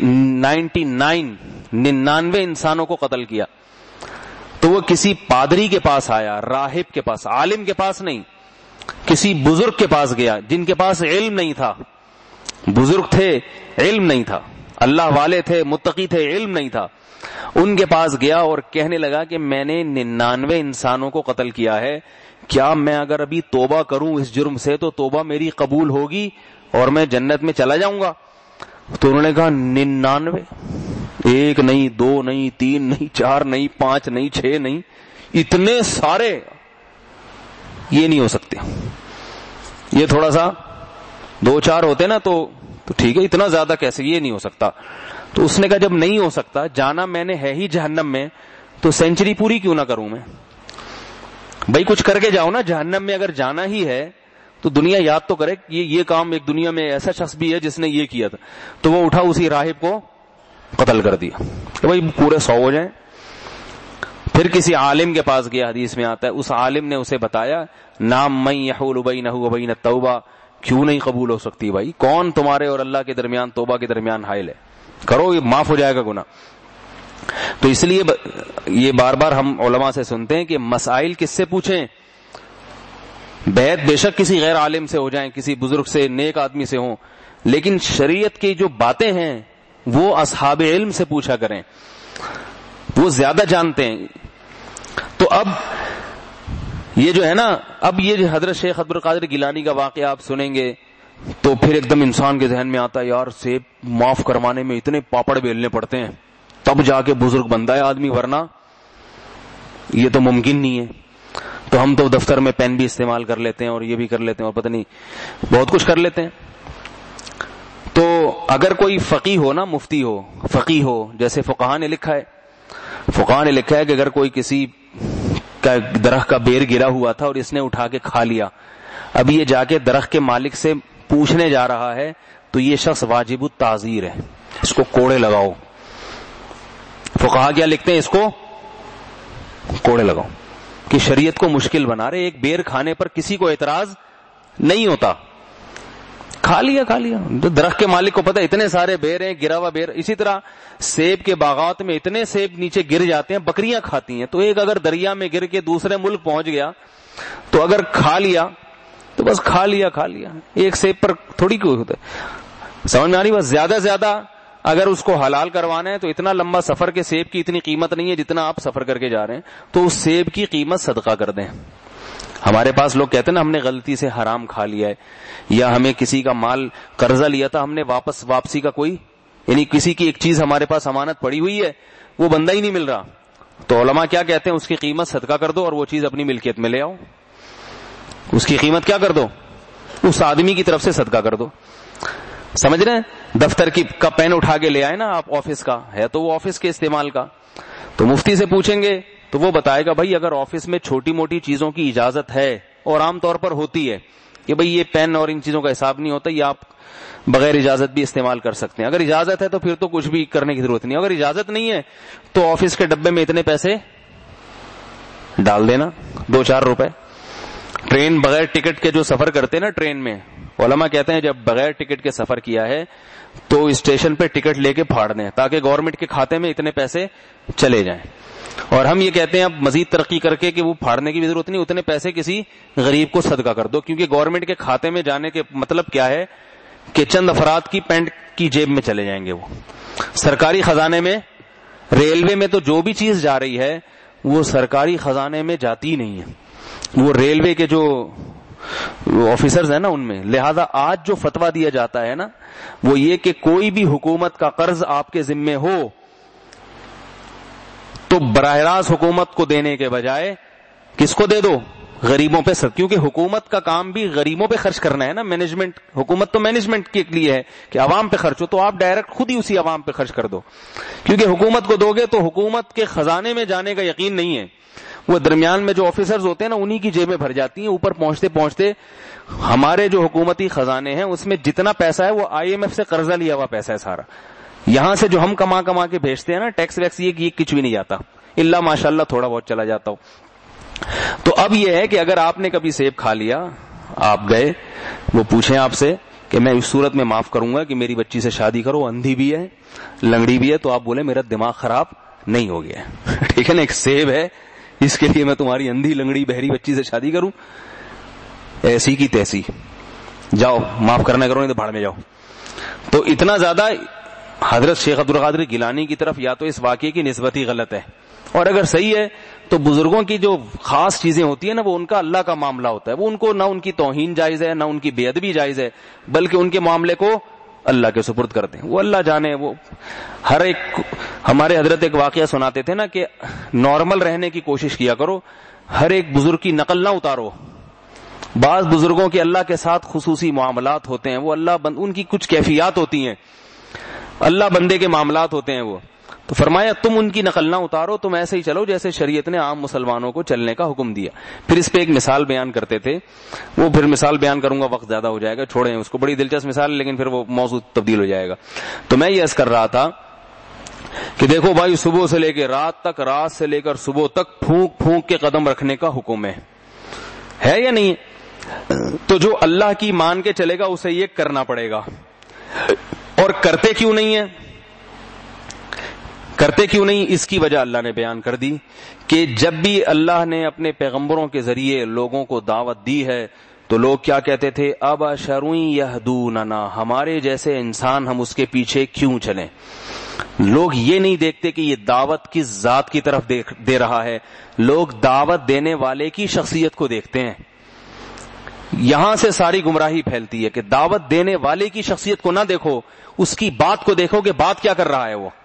99 انسانوں کو قتل کیا. تو وہ کسی پادری کے پاس آیا، راہب کے پاس، عالم کے پاس نہیں، کسی بزرگ کے پاس گیا جن کے پاس علم نہیں تھا. بزرگ تھے، علم نہیں تھا، اللہ والے تھے، متقی تھے، علم نہیں تھا. ان کے پاس گیا اور کہنے لگا کہ میں نے 99 انسانوں کو قتل کیا ہے، کیا میں اگر ابھی توبہ کروں اس جرم سے تو توبہ میری قبول ہوگی اور میں جنت میں چلا جاؤں گا؟ تو انہوں نے کہا 99، 1 نہیں، 2 نہیں، 3 نہیں، 4 نہیں، 5 نہیں، 6 نہیں، اتنے سارے یہ نہیں ہو سکتے. یہ تھوڑا سا 2-4 ہوتے نا تو ٹھیک ہے، اتنا زیادہ کیسے، یہ نہیں ہو سکتا. تو اس نے کہا جب نہیں ہو سکتا، جانا میں نے ہے ہی جہنم میں، تو سینچری پوری کیوں نہ کروں میں؟ بھائی کچھ کر کے جاؤ نا. جہنم میں اگر جانا ہی ہے تو دنیا یاد تو کرے یہ کام ایک دنیا میں ایسا شخص بھی ہے جس نے یہ کیا تھا. تو وہ اٹھا اسی راہب کو قتل کر دیا کہ بھائی پورے 100 ہو جائیں. پھر کسی عالم کے پاس گیا، حدیث میں آتا ہے اس عالم نے اسے بتایا نام من یحول بینہ وبین التوبہ، کیوں نہیں قبول ہو سکتی بھائی؟ کون تمہارے اور اللہ کے درمیان، توبہ کے درمیان حائل ہے؟ کرو، یہ معاف ہو جائے گا گناہ. تو اس لیے یہ بار بار ہم علماء سے سنتے ہیں کہ مسائل کس سے پوچھیں. بیعت بے شک کسی غیر عالم سے ہو جائیں، کسی بزرگ سے، نیک آدمی سے ہوں، لیکن شریعت کی جو باتیں ہیں وہ اصحاب علم سے پوچھا کریں، وہ زیادہ جانتے ہیں. تو اب یہ جو ہے نا، اب یہ جو حضرت شیخ عبد القادر گیلانی کا واقعہ آپ سنیں گے تو پھر ایک دم انسان کے ذہن میں آتا ہے یار سیب معاف کروانے میں اتنے پاپڑ بیلنے پڑتے ہیں تب جا کے بزرگ بنتا ہے آدمی، ورنہ یہ تو ممکن نہیں ہے. تو ہم تو دفتر میں پین بھی استعمال کر لیتے ہیں اور یہ بھی کر لیتے ہیں اور پتہ نہیں بہت کچھ کر لیتے ہیں. تو اگر کوئی فقیہ ہو نا، مفتی ہو، فقیہ ہو، جیسے فقہاء نے لکھا ہے کہ اگر کوئی کسی کا درخت کا بیر گرا ہوا تھا اور اس نے اٹھا کے کھا لیا، اب یہ جا کے درخت کے مالک سے پوچھنے جا رہا ہے تو یہ شخص واجب التعزیر ہے، اس کو کوڑے لگاؤ. فقہاء کیا لکھتے ہیں؟ اس کو کوڑے لگاؤ، کہ شریعت کو مشکل بنا رہے. ایک بیر کھانے پر کسی کو اعتراض نہیں ہوتا، کھا لیا. درخت کے مالک کو پتا اتنے سارے بیر ہیں، گرا ہوا بیر. اسی طرح سیب کے باغات میں اتنے سیب نیچے گر جاتے ہیں، بکریاں کھاتی ہیں. تو ایک اگر دریا میں گر کے دوسرے ملک پہنچ گیا تو اگر کھا لیا تو بس کھا لیا. ایک سیب پر تھوڑی کوئی ہوتا ہے، سمجھ میں آ رہی بس. زیادہ اگر اس کو حلال کروانا ہے تو اتنا لمبا سفر کے سیب کی اتنی قیمت نہیں ہے جتنا آپ سفر کر کے جا رہے ہیں، تو اس سیب کی قیمت صدقہ کر دیں. ہمارے پاس لوگ کہتے ہیں نا ہم نے غلطی سے حرام کھا لیا ہے، یا ہمیں کسی کا مال قرضہ لیا تھا، ہم نے واپسی کا کوئی، یعنی کسی کی ایک چیز ہمارے پاس امانت پڑی ہوئی ہے، وہ بندہ ہی نہیں مل رہا، تو علماء کیا کہتے ہیں؟ اس کی قیمت صدقہ کر دو اور وہ چیز اپنی ملکیت میں لے آؤ. اس کی قیمت کیا کر دو؟ اس آدمی کی طرف سے صدقہ کر دو. سمجھ رہے ہیں؟ دفتر کا پین اٹھا کے لے آئے نا آپ، آفس کا ہے تو وہ آفس کے استعمال کا، تو مفتی سے پوچھیں گے تو وہ بتائے گا بھائی اگر آفس میں چھوٹی موٹی چیزوں کی اجازت ہے، اور عام طور پر ہوتی ہے کہ بھئی یہ پین اور ان چیزوں کا حساب نہیں ہوتا، یہ آپ بغیر اجازت بھی استعمال کر سکتے ہیں. اگر اجازت ہے تو پھر تو کچھ بھی کرنے کی ضرورت نہیں. اگر اجازت نہیں ہے تو آفس کے ڈبے میں اتنے پیسے ڈال دینا، 2-4 روپے. ٹرین بغیر ٹکٹ کے جو سفر کرتے ہیں نا ٹرین میں، علماء کہتے ہیں جب بغیر ٹکٹ کے سفر کیا ہے تو اسٹیشن پہ ٹکٹ لے کے پھاڑ دیں تاکہ گورنمنٹ کے کھاتے میں اتنے پیسے چلے جائیں. اور ہم یہ کہتے ہیں اب مزید ترقی کر کے کہ وہ پھاڑنے کی بھی ضرورت نہیں، اتنے پیسے کسی غریب کو صدقہ کر دو، کیونکہ گورنمنٹ کے کھاتے میں جانے کے مطلب کیا ہے کہ چند افراد کی پینٹ کی جیب میں چلے جائیں گے. وہ سرکاری خزانے میں، ریلوے میں تو جو بھی چیز جا رہی ہے وہ سرکاری خزانے میں جاتی نہیں ہے، وہ ریلوے کے جو آفیسرز ہیں نا ان میں. لہذا آج جو فتویٰ دیا جاتا ہے نا وہ یہ کہ کوئی بھی حکومت کا قرض آپ کے ذمے ہو تو براہ راست حکومت کو دینے کے بجائے کس کو دے دو؟ غریبوں پہ کیونکہ حکومت کا کام بھی غریبوں پہ خرچ کرنا ہے نا. مینجمنٹ، حکومت تو مینجمنٹ کے لیے ہے کہ عوام پہ خرچ ہو، تو آپ ڈائریکٹ خود ہی اسی عوام پہ خرچ کر دو. کیونکہ حکومت کو دو گے تو حکومت کے خزانے میں جانے کا یقین نہیں ہے. وہ درمیان میں جو آفیسرز ہوتے ہیں نا، انہی کی جیبیں بھر جاتی ہیں. اوپر پہنچتے پہنچتے ہمارے جو حکومتی خزانے ہیں اس میں جتنا پیسہ ہے وہ IMF سے قرضہ لیا ہوا پیسہ ہے سارا. یہاں سے جو ہم کما کے بھیجتے ہیں نا، ٹیکس ویکس، یہ کچھ بھی نہیں جاتا، الا ماشاءاللہ تھوڑا بہت چلا جاتا ہو. تو اب یہ ہے کہ اگر آپ نے کبھی سیب کھا لیا، آپ گئے، وہ پوچھیں آپ سے کہ میں اس صورت میں معاف کروں گا کہ میری بچی سے شادی کرو، اندھی بھی ہے لنگڑی بھی ہے، تو آپ بولے میرا دماغ خراب نہیں ہو گیا. ٹھیک ہے نا، ایک سیب ہے، اس کے لیے میں تمہاری اندھی لنگڑی بہری بچی سے شادی کروں؟ ایسی کی تیسی، جاؤ معاف کرنا کرو، نہیں تو بھاڑ میں جاؤ. تو اتنا زیادہ حضرت شیخ عبد القادر گیلانی کی طرف یا تو اس واقعے کی نسبت ہی غلط ہے، اور اگر صحیح ہے تو بزرگوں کی جو خاص چیزیں ہوتی ہیں نا، وہ ان کا اللہ کا معاملہ ہوتا ہے. وہ ان کو نہ ان کی توہین جائز ہے، نہ ان کی بے ادبی جائز ہے، بلکہ ان کے معاملے کو اللہ کے سپرد کرتے ہیں. وہ اللہ جانے. وہ ہر ایک، ہمارے حضرت ایک واقعہ سناتے تھے نا کہ نارمل رہنے کی کوشش کیا کرو، ہر ایک بزرگ کی نقل نہ اتارو. بعض بزرگوں کے اللہ کے ساتھ خصوصی معاملات ہوتے ہیں، وہ اللہ ان کی کچھ کیفیات ہوتی ہیں، اللہ بندے کے معاملات ہوتے ہیں. وہ تو فرمایا تم ان کی نقل نہ اتارو، تم ایسے ہی چلو جیسے شریعت نے عام مسلمانوں کو چلنے کا حکم دیا. پھر اس پہ ایک مثال بیان کرتے تھے، وہ پھر مثال بیان کروں گا، وقت زیادہ ہو جائے گا، چھوڑیں اس کو، بڑی دلچسپ مثال ہے لیکن پھر وہ موضوع تبدیل ہو جائے گا. تو میں یہ عرض کر رہا تھا کہ دیکھو بھائی، صبح سے لے کے رات تک، رات سے لے کر صبح تک پھونک پھونک کے قدم رکھنے کا حکم ہے یا نہیں؟ تو جو اللہ کی مان کے چلے گا اسے یہ کرنا پڑے گا. اور کرتے کیوں نہیں ہے؟ کرتے کیوں نہیں؟ اس کی وجہ اللہ نے بیان کر دی کہ جب بھی اللہ نے اپنے پیغمبروں کے ذریعے لوگوں کو دعوت دی ہے تو لوگ کیا کہتے تھے؟ ابشر یہدوننا، ہمارے جیسے انسان، ہم اس کے پیچھے کیوں چلیں؟ لوگ یہ نہیں دیکھتے کہ یہ دعوت کس ذات کی طرف دے رہا ہے، لوگ دعوت دینے والے کی شخصیت کو دیکھتے ہیں. یہاں سے ساری گمراہی پھیلتی ہے کہ دعوت دینے والے کی شخصیت کو نہ دیکھو، اس کی بات کو دیکھو کہ بات کیا کر رہا ہے، وہ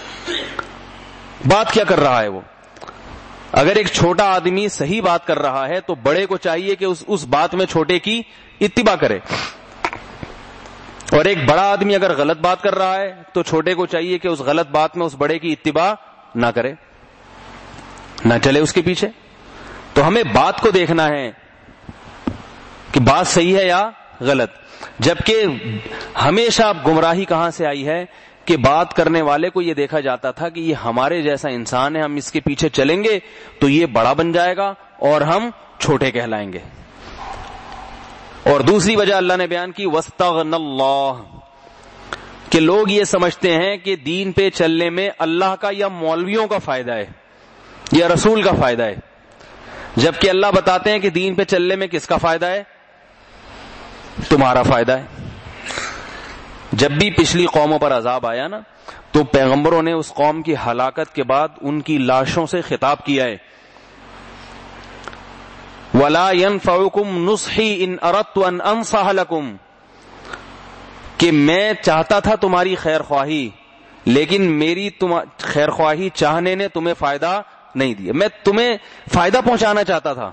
بات کیا کر رہا ہے. وہ اگر ایک چھوٹا آدمی صحیح بات کر رہا ہے تو بڑے کو چاہیے کہ اس بات میں چھوٹے کی اتباع کرے، اور ایک بڑا آدمی اگر غلط بات کر رہا ہے تو چھوٹے کو چاہیے کہ اس غلط بات میں اس بڑے کی اتباع نہ کرے، نہ چلے اس کے پیچھے. تو ہمیں بات کو دیکھنا ہے کہ بات صحیح ہے یا غلط. جبکہ ہمیشہ گمراہی کہاں سے آئی ہے کہ بات کرنے والے کو یہ دیکھا جاتا تھا کہ یہ ہمارے جیسا انسان ہے، ہم اس کے پیچھے چلیں گے تو یہ بڑا بن جائے گا اور ہم چھوٹے کہلائیں گے. اور دوسری وجہ اللہ نے بیان کی واستغنى اللہ، کہ لوگ یہ سمجھتے ہیں کہ دین پہ چلنے میں اللہ کا یا مولویوں کا فائدہ ہے یا رسول کا فائدہ ہے، جبکہ اللہ بتاتے ہیں کہ دین پہ چلنے میں کس کا فائدہ ہے؟ تمہارا فائدہ ہے. جب بھی پچھلی قوموں پر عذاب آیا نا تو پیغمبروں نے اس قوم کی ہلاکت کے بعد ان کی لاشوں سے خطاب کیا ہے، وَلَا يَنْفَعُكُمْ نُصْحِي إِنْ أَرَدْتُ أَنْ أَنْصَحَ لَكُمْ، کہ میں چاہتا تھا تمہاری خیر خواہی لیکن میری خیر خواہی چاہنے نے تمہیں فائدہ نہیں دیا، میں تمہیں فائدہ پہنچانا چاہتا تھا.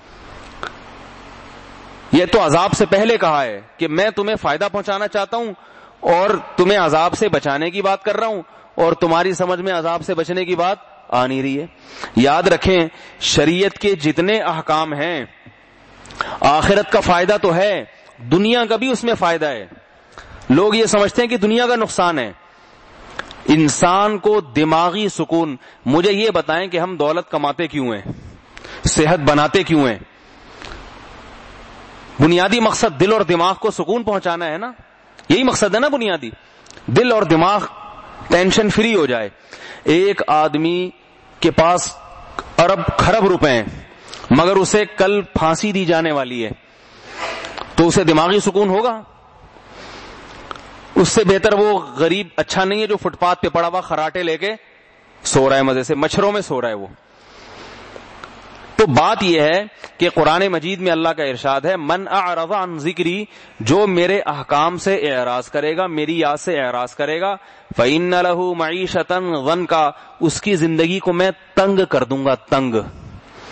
یہ تو عذاب سے پہلے کہا ہے کہ میں تمہیں فائدہ پہنچانا چاہتا ہوں اور تمہیں عذاب سے بچانے کی بات کر رہا ہوں، اور تمہاری سمجھ میں عذاب سے بچنے کی بات آ نہیں رہی ہے. یاد رکھیں شریعت کے جتنے احکام ہیں آخرت کا فائدہ تو ہے، دنیا کا بھی اس میں فائدہ ہے. لوگ یہ سمجھتے ہیں کہ دنیا کا نقصان ہے. انسان کو دماغی سکون، مجھے یہ بتائیں کہ ہم دولت کماتے کیوں ہیں، صحت بناتے کیوں ہیں؟ بنیادی مقصد دل اور دماغ کو سکون پہنچانا ہے نا، یہی مقصد ہے نا بنیادی، دل اور دماغ ٹینشن فری ہو جائے. ایک آدمی کے پاس ارب خرب روپے ہیں مگر اسے کل پھانسی دی جانے والی ہے تو اسے دماغی سکون ہوگا؟ اس سے بہتر وہ غریب اچھا نہیں ہے جو فٹ پاتھ پہ پڑا ہوا خراٹے لے کے سو رہا ہے، مزے سے مچھروں میں سو رہا ہے وہ. تو بات یہ ہے کہ قرآن مجید میں اللہ کا ارشاد ہے من اعرض عن ذکری، جو میرے احکام سے اعراض کرے گا، میری یاد سے اعراض کرے گا، فإن له معیشۃ ضنکا، اس کی زندگی کو میں تنگ کر دوں گا.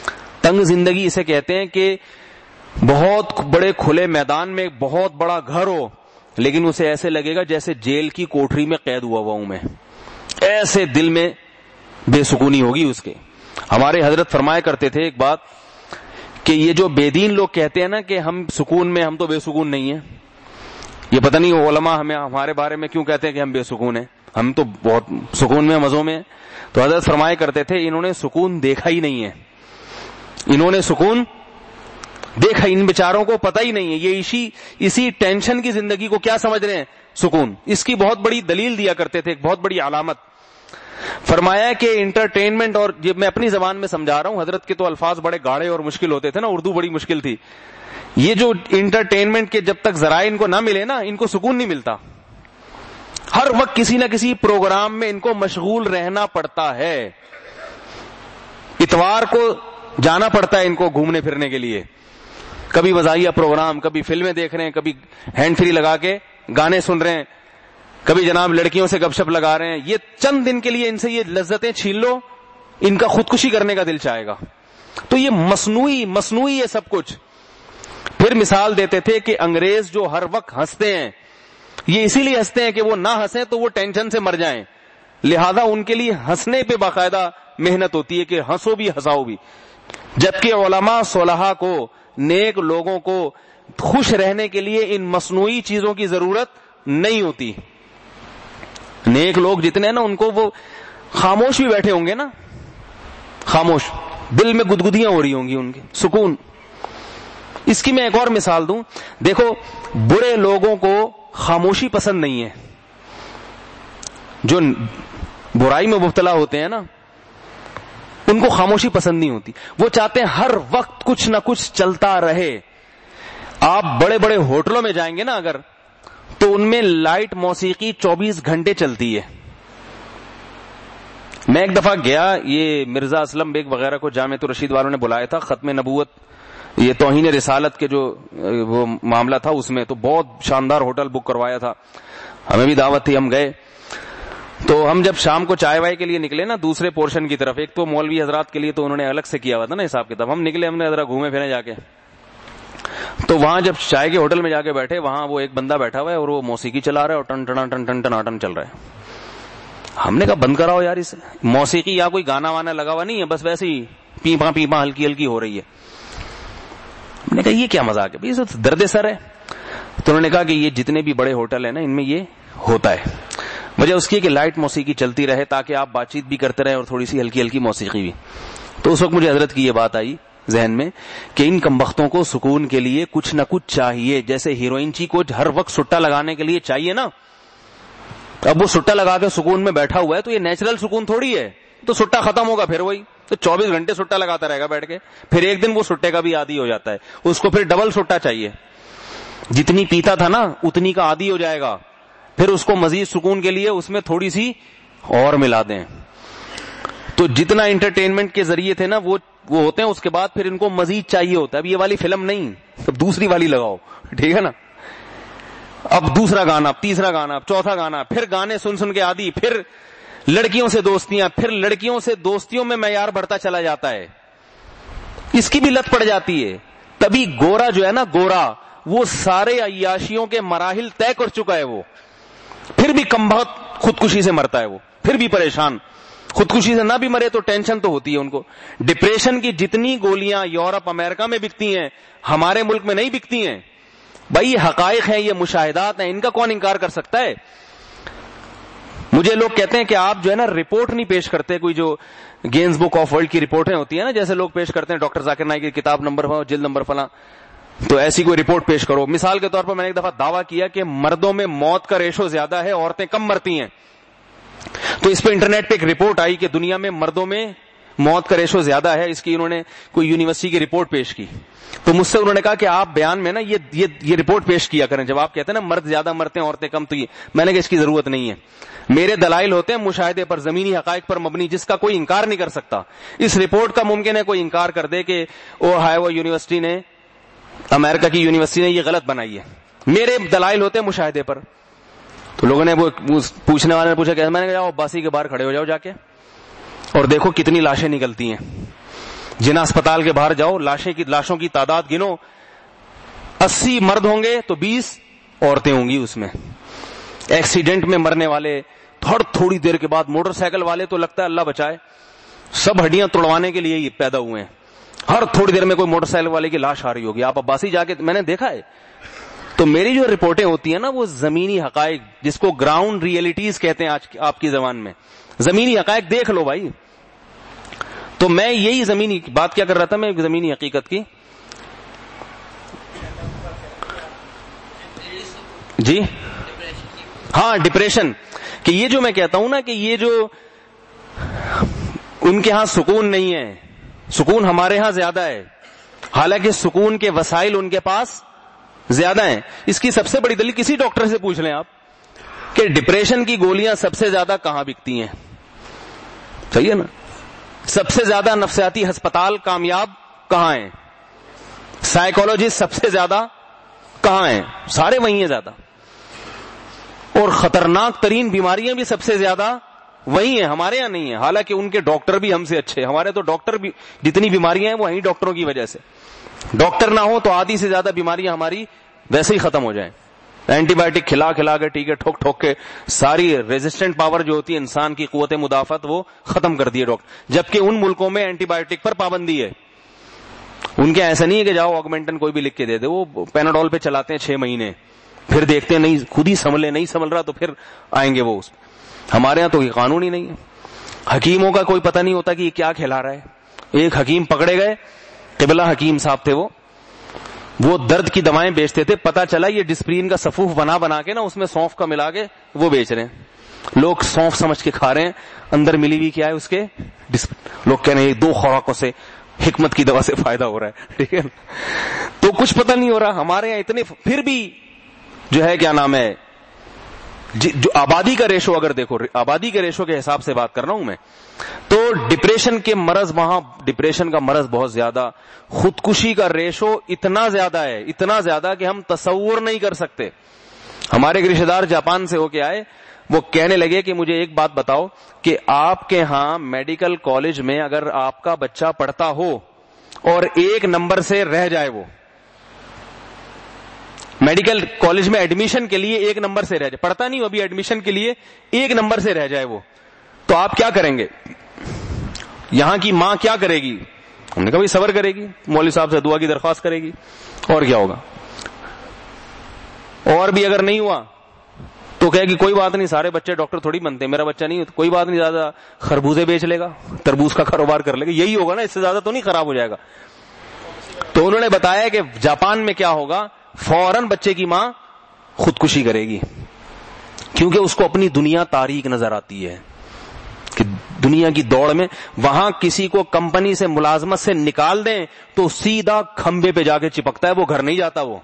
تنگ زندگی اسے کہتے ہیں کہ بہت بڑے کھلے میدان میں بہت بڑا گھر ہو لیکن اسے ایسے لگے گا جیسے جیل کی کوٹری میں قید ہوا ہوں میں، ایسے دل میں بے سکونی ہوگی اس کے. ہمارے حضرت فرمایا کرتے تھے ایک بات کہ یہ جو بے دین لوگ کہتے ہیں نا کہ ہم سکون میں، ہم تو بے سکون نہیں ہیں. یہ پتہ نہیں علماء ہمارے بارے میں کیوں کہتے ہیں کہ ہم بے سکون ہیں، ہم تو بہت سکون میں، مزوں میں. تو حضرت فرمایا کرتے تھے انہوں نے سکون دیکھا ہی نہیں ہے، انہوں نے سکون دیکھا، ان بیچاروں کو پتہ ہی نہیں ہے یہ اسی ٹینشن کی زندگی کو کیا سمجھ رہے ہیں سکون. اس کی بہت بڑی دلیل دیا کرتے تھے، ایک بہت بڑی علامت. فرمایا کہ انٹرٹینمنٹ، اور یہ میں اپنی زبان میں سمجھا رہا ہوں، حضرت کے تو الفاظ بڑے گاڑے اور مشکل ہوتے تھے نا، اردو بڑی مشکل تھی. یہ جو انٹرٹینمنٹ کے جب تک ذرائع ان کو نہ ملے نا ان کو سکون نہیں ملتا. ہر وقت کسی نہ کسی پروگرام میں ان کو مشغول رہنا پڑتا ہے. اتوار کو جانا پڑتا ہے ان کو گھومنے پھرنے کے لیے، کبھی وظائفہ پروگرام، کبھی فلمیں دیکھ رہے ہیں، کبھی ہینڈ فری لگا کے گانے سن رہے ہیں، کبھی جناب لڑکیوں سے گپ شپ لگا رہے ہیں. یہ چند دن کے لیے ان سے یہ لذتیں چھین لو، ان کا خودکشی کرنے کا دل چاہے گا. تو یہ مصنوعی ہے سب کچھ. پھر مثال دیتے تھے کہ انگریز جو ہر وقت ہنستے ہیں، یہ اسی لیے ہنستے ہیں کہ وہ نہ ہنسیں تو وہ ٹینشن سے مر جائیں، لہذا ان کے لیے ہنسنے پہ باقاعدہ محنت ہوتی ہے کہ ہنسو بھی ہنساؤ بھی. جبکہ علماء صلحاء کو، نیک لوگوں کو خوش رہنے کے لیے ان مصنوعی چیزوں کی ضرورت نہیں ہوتی. نیک لوگ جتنے ہیں نا ان کو وہ خاموش بھی بیٹھے ہوں گے نا، خاموش، دل میں گدگدیاں ہو رہی ہوں گی ان کے، سکون. اس کی میں ایک اور مثال دوں. دیکھو برے لوگوں کو خاموشی پسند نہیں ہے، جو برائی میں مبتلا ہوتے ہیں نا ان کو خاموشی پسند نہیں ہوتی. وہ چاہتے ہیں ہر وقت کچھ نہ کچھ چلتا رہے. آپ بڑے بڑے ہوٹلوں میں جائیں گے نا اگر، تو ان میں لائٹ موسیقی 24 گھنٹے چلتی ہے. میں ایک دفعہ گیا، یہ مرزا اسلم بیگ وغیرہ کو جامعۃ الرشید والوں نے بلایا تھا، ختم نبوت، یہ توہین رسالت کے جو وہ معاملہ تھا اس میں، تو بہت شاندار ہوٹل بک کروایا تھا، ہمیں بھی دعوت تھی، ہم گئے. تو ہم جب شام کو چائے وائے کے لیے نکلے نا دوسرے پورشن کی طرف، ایک تو مولوی حضرات کے لیے تو انہوں نے الگ سے کیا ہوا تھا نا حساب کتاب، ہم نکلے، ہم نے ذرا گھومے پھرے جا کے. تو وہاں جب چائے کے ہوٹل میں جا کے بیٹھے، وہاں وہ ایک بندہ بیٹھا ہوا ہے اور وہ موسیقی چلا رہا ہے اور ٹن ٹن ٹن ٹن ٹن ٹن چل رہا ہے. ہم نے کہا بند کراؤ یار اسے، موسیقی یا کوئی گانا وانا لگا ہوا نہیں ہے، بس ویسے ہی پیپا پیپا ہلکی ہلکی ہو رہی ہے. ہم نے کہا یہ کیا مذاق ہے، یہ درد سر ہے. تو انہوں نے کہا کہ یہ جتنے بھی بڑے ہوٹل ہیں نا ان میں یہ ہوتا ہے. وجہ اس کی کہ لائٹ موسیقی چلتی رہے تاکہ آپ بات چیت بھی کرتے رہیں اور تھوڑی سی ہلکی ہلکی موسیقی بھی. تو اس وقت مجھے حضرت کی یہ بات آئی ذہن میں کہ ان کمبختوں کو سکون کے لیے کچھ نہ کچھ چاہیے. جیسے ہیروئن چی کو ہر وقت سٹا لگانے کے لیے چاہیے نا، اب وہ سٹا لگا کے سکون میں بیٹھا ہوا ہے تو یہ نیچرل سکون تھوڑی ہے. تو سٹا ختم ہوگا پھر وہی تو 24 گھنٹے سٹا لگاتا رہے گا بیٹھ کے، پھر ایک دن وہ سٹے کا بھی عادی ہو جاتا ہے، اس کو پھر ڈبل سٹا چاہیے. جتنی پیتا تھا نا اتنی کا عادی ہو جائے گا، پھر اس کو مزید سکون کے لیے اس میں تھوڑی سی اور ملا دیں. تو جتنا انٹرٹینمنٹ کے ذریعے تھے نا وہ ہوتے ہیں، اس کے بعد پھر ان کو مزید چاہیے ہوتا ہے. اب یہ والی فلم نہیں، اب دوسری والی لگاؤ، ٹھیک ہے نا. اب دوسرا گانا، اب تیسرا گانا، اب چوتھا گانا، پھر گانے سن سن کے عادی، پھر لڑکیوں سے دوستیاں، پھر لڑکیوں سے دوستیوں میں معیار بڑھتا چلا جاتا ہے، اس کی بھی لت پڑ جاتی ہے. تبھی گورا جو ہے نا، گورا وہ سارے عیاشیوں کے مراحل طے کر چکا ہے، وہ پھر بھی کم بہت خودکشی سے مرتا ہے، وہ پھر بھی پریشان. خودکشی سے نہ بھی مرے تو ٹینشن تو ہوتی ہے ان کو. ڈپریشن کی جتنی گولیاں یورپ امریکہ میں بکتی ہیں ہمارے ملک میں نہیں بکتی ہیں. بھائی یہ حقائق ہیں، یہ مشاہدات ہیں، ان کا کون انکار کر سکتا ہے. مجھے لوگ کہتے ہیں کہ آپ جو ہے نا رپورٹ نہیں پیش کرتے، کوئی جو گینز بک آف ورلڈ کی رپورٹیں ہوتی ہیں نا، جیسے لوگ پیش کرتے ہیں ڈاکٹر ذاکر نائک کی کتاب نمبر جلد نمبر فلاں، تو ایسی کوئی رپورٹ پیش کرو. مثال کے طور پر میں نے ایک دفعہ دعویٰ کیا کہ مردوں میں موت کا ریشو زیادہ ہے، عورتیں کم مرتی ہیں. تو اس پہ انٹرنیٹ پہ ایک رپورٹ آئی کہ دنیا میں مردوں میں موت کا ریشو زیادہ ہے. اس کی انہوں نے کوئی یونیورسٹی کی رپورٹ پیش کی. تو مجھ سے انہوں نے کہا کہ آپ بیان میں نا یہ رپورٹ پیش کیا کریں جب آپ کہتے ہیں نا مرد زیادہ مرتے ہیں عورتیں کم. تو یہ میں نے کہا اس کی ضرورت نہیں ہے. میرے دلائل ہوتے ہیں مشاہدے پر، زمینی حقائق پر مبنی، جس کا کوئی انکار نہیں کر سکتا. اس رپورٹ کا ممکن ہے کوئی انکار کر دے کہ وہ یونیورسٹی نے، امریکہ کی یونیورسٹی نے یہ غلط بنائی ہے. میرے دلائل ہوتے ہیں مشاہدے پر. تو لوگوں نے وہ پوچھنے والے نے پوچھا کہ میں نے کہا جاؤ باسی کے باہر کھڑے ہو جاؤ جا کے اور دیکھو کتنی لاشیں نکلتی ہیں. جنا اسپتال کے باہر جاؤ, لاشوں کی تعداد گنو, 80 مرد ہوں گے تو 20 عورتیں ہوں گی اس میں. ایکسیڈنٹ میں مرنے والے, ہر تھوڑی دیر کے بعد موٹر سائیکل والے تو لگتا ہے اللہ بچائے سب ہڈیاں توڑوانے کے لیے ہی پیدا ہوئے ہیں. ہر تھوڑی دیر میں کوئی موٹر سائیکل والے کی لاش آ رہی ہوگی. آپ عباسی جا کے میں نے دیکھا ہے. تو میری جو رپورٹیں ہوتی ہیں نا وہ زمینی حقائق, جس کو گراؤنڈ ریئلٹیز کہتے ہیں آج آپ کی زبان میں, زمینی حقائق دیکھ لو بھائی. تو میں یہی زمینی بات کیا کر رہا تھا, میں زمینی حقیقت کی. جی ہاں, ڈپریشن, کہ یہ جو میں کہتا ہوں نا کہ یہ جو ان کے ہاں سکون نہیں ہے, سکون ہمارے ہاں زیادہ ہے, حالانکہ سکون کے وسائل ان کے پاس زیادہ ہیں. اس کی سب سے بڑی دلیل کسی ڈاکٹر سے پوچھ لیں آپ کہ ڈپریشن کی گولیاں سب سے زیادہ کہاں بکتی ہیں. صحیح ہے نا, سب سے زیادہ نفسیاتی ہسپتال کامیاب کہاں ہیں, سائیکولوجسٹ سب سے زیادہ کہاں ہیں, سارے وہیں ہیں زیادہ. اور خطرناک ترین بیماریاں بھی سب سے زیادہ وہی ہیں, ہمارے یہاں نہیں ہیں. حالانکہ ان کے ڈاکٹر بھی ہم سے اچھے, ہمارے تو ڈاکٹر بھی جتنی بیماریاں ہیں وہ وہیں ڈاکٹروں کی وجہ سے. ڈاکٹر نہ ہو تو آدھی سے زیادہ بیماریاں ہماری ویسے ہی ختم ہو جائیں. اینٹی بایوٹک کھلا کے ٹیکے ٹھوک ٹھوک کے ساری ریزسٹنٹ پاور جو ہوتی ہے انسان کی قوت مدافعت وہ ختم کر دی ہے ڈاکٹر. جبکہ ان ملکوں میں اینٹی بایوٹک پر پابندی ہے. ان کے ایسا نہیں ہے کہ جاؤ آگمنٹن کوئی بھی لکھ کے دے دے, وہ پیناڈول پہ چلاتے ہیں 6 مہینے, پھر دیکھتے ہیں نہیں خود ہی سنبھلے, نہیں سنبھل رہا تو پھر آئیں گے وہ. ہمارے ہاں تو یہ قانون ہی نہیں ہے. حکیموں کا کوئی پتہ نہیں ہوتا کہ یہ کیا کھلا رہا ہے. ایک حکیم پکڑے گئے, قبلہ حکیم صاحب تھے, وہ درد کی دوائیں بیچتے تھے. پتا چلا یہ ڈسپرین کا صفوف بنا کے نا اس میں سونف کا ملا کے وہ بیچ رہے ہیں. لوگ سونف سمجھ کے کھا رہے ہیں, اندر ملی ہوئی کیا ہے اس کے, لوگ کہہ رہے ہیں 2 خوراکوں سے حکمت کی دوا سے فائدہ ہو رہا ہے. ٹھیک ہے, تو کچھ پتہ نہیں ہو رہا. ہمارے یہاں اتنے, پھر بھی جو ہے کیا نام ہے, جو آبادی کا ریشو اگر دیکھو, آبادی کے ریشو کے حساب سے بات کر رہا ہوں میں, تو ڈپریشن کے مرض وہاں, ڈپریشن کا مرض بہت زیادہ, خودکشی کا ریشو اتنا زیادہ ہے, اتنا زیادہ کہ ہم تصور نہیں کر سکتے. ہمارے ایک رشتہ دار جاپان سے ہو کے آئے, وہ کہنے لگے کہ مجھے ایک بات بتاؤ کہ آپ کے ہاں میڈیکل کالج میں اگر آپ کا بچہ پڑھتا ہو اور 1 نمبر سے رہ جائے, وہ میڈیکل کالج میں ایڈمیشن کے لیے 1 نمبر سے رہ جائے, پڑھتا نہیں ابھی ایڈمیشن کے لیے 1 نمبر سے رہ جائے وہ, تو آپ کیا کریں گے؟ یہاں کی ماں کیا کرے گی؟ ہم نے کہا بھائی صبر کرے گی, مولوی صاحب سے دعا کی درخواست کرے گی, اور کیا ہوگا. اور بھی اگر نہیں ہوا تو کہے گی کوئی بات نہیں, سارے بچے ڈاکٹر تھوڑی بنتے ہیں, میرا بچہ نہیں, کوئی بات نہیں, زیادہ خربوزے بیچ لے گا, تربوز کا کاروبار کر لے گا, یہی ہوگا نا, اس سے زیادہ تو نہیں خراب ہو جائے گا. تو انہوں نے بتایا کہ جاپان میں کیا ہوگا, فوراً بچے کی ماں خودکشی کرے گی, کیونکہ اس کو اپنی دنیا تاریک نظر آتی ہے کہ دنیا کی دوڑ میں, وہاں کسی کو کمپنی سے ملازمت سے نکال دیں تو سیدھا کھمبے پہ جا کے چپکتا ہے, وہ گھر نہیں جاتا, وہ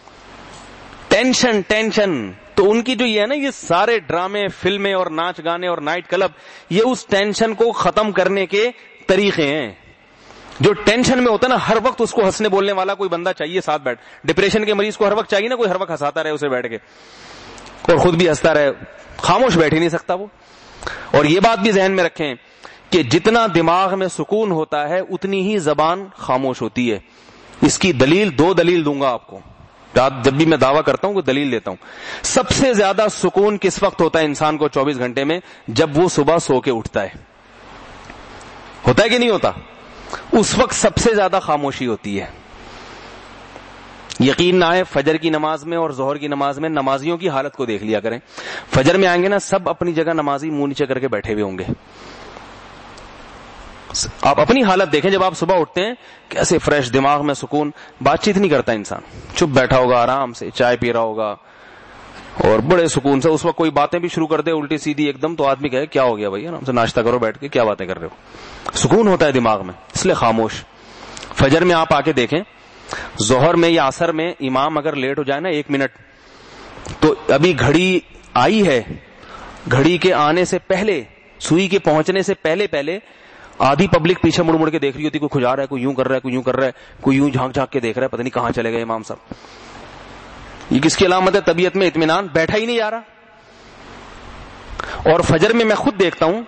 ٹینشن. تو ان کی جو یہ ہے نا, یہ سارے ڈرامے, فلمیں اور ناچ گانے اور نائٹ کلب, یہ اس ٹینشن کو ختم کرنے کے طریقے ہیں. جو ٹینشن میں ہوتا ہے نا, ہر وقت اس کو ہنسنے بولنے والا کوئی بندہ چاہیے ساتھ بیٹھ. ڈپریشن کے مریض کو ہر وقت چاہیے نا کوئی ہر وقت ہنساتا رہے اسے بیٹھ کے, اور خود بھی ہنستا رہے, خاموش بیٹھ ہی نہیں سکتا وہ. اور یہ بات بھی ذہن میں رکھیں کہ جتنا دماغ میں سکون ہوتا ہے اتنی ہی زبان خاموش ہوتی ہے. اس کی دلیل 2 دلیل دوں گا آپ کو, جب بھی میں دعویٰ کرتا ہوں کوئی دلیل دیتا ہوں. سب سے زیادہ سکون کس وقت ہوتا ہے انسان کو 24 گھنٹے میں؟ جب وہ صبح سو کے اٹھتا ہے. ہوتا ہے کہ نہیں ہوتا؟ اس وقت سب سے زیادہ خاموشی ہوتی ہے. یقین نہ آئے, فجر کی نماز میں اور ظہر کی نماز میں نمازیوں کی حالت کو دیکھ لیا کریں. فجر میں آئیں گے نا, سب اپنی جگہ نمازی منہ نیچے کر کے بیٹھے ہوئے ہوں گے. آپ اپنی حالت دیکھیں, جب آپ صبح اٹھتے ہیں کیسے فریش, دماغ میں سکون, بات چیت نہیں کرتا انسان, چپ بیٹھا ہوگا, آرام سے چائے پی رہا ہوگا اور بڑے سکون سے. اس وقت کوئی باتیں بھی شروع کر دے الٹی سیدھی ایک دم, تو آدمی کہے کیا ہو گیا بھائی, آرام سے ناشتہ کرو بیٹھ کے, کیا باتیں کر رہے ہو. سکون ہوتا ہے دماغ میں, اس لیے خاموش. فجر میں آپ آ کے دیکھیں, ظہر میں یا عصر میں امام اگر لیٹ ہو جائے نا 1 منٹ, تو ابھی گھڑی آئی ہے, گھڑی کے آنے سے پہلے, سوئی کے پہنچنے سے پہلے آدھی پبلک پیچھے مڑ کے دیکھ رہی ہوتی, کوئی کھجا رہا ہے, کوئی یوں کر رہا ہے, کوئی یوں کر رہا ہے, کوئی یوں جھانک کے دیکھ رہا ہے, پتہ نہیں کہاں چلے گئے امام صاحب. یہ کس کی علامت ہے؟ طبیعت میں اطمینان, بیٹھا ہی نہیں جا رہا. اور فجر میں خود دیکھتا ہوں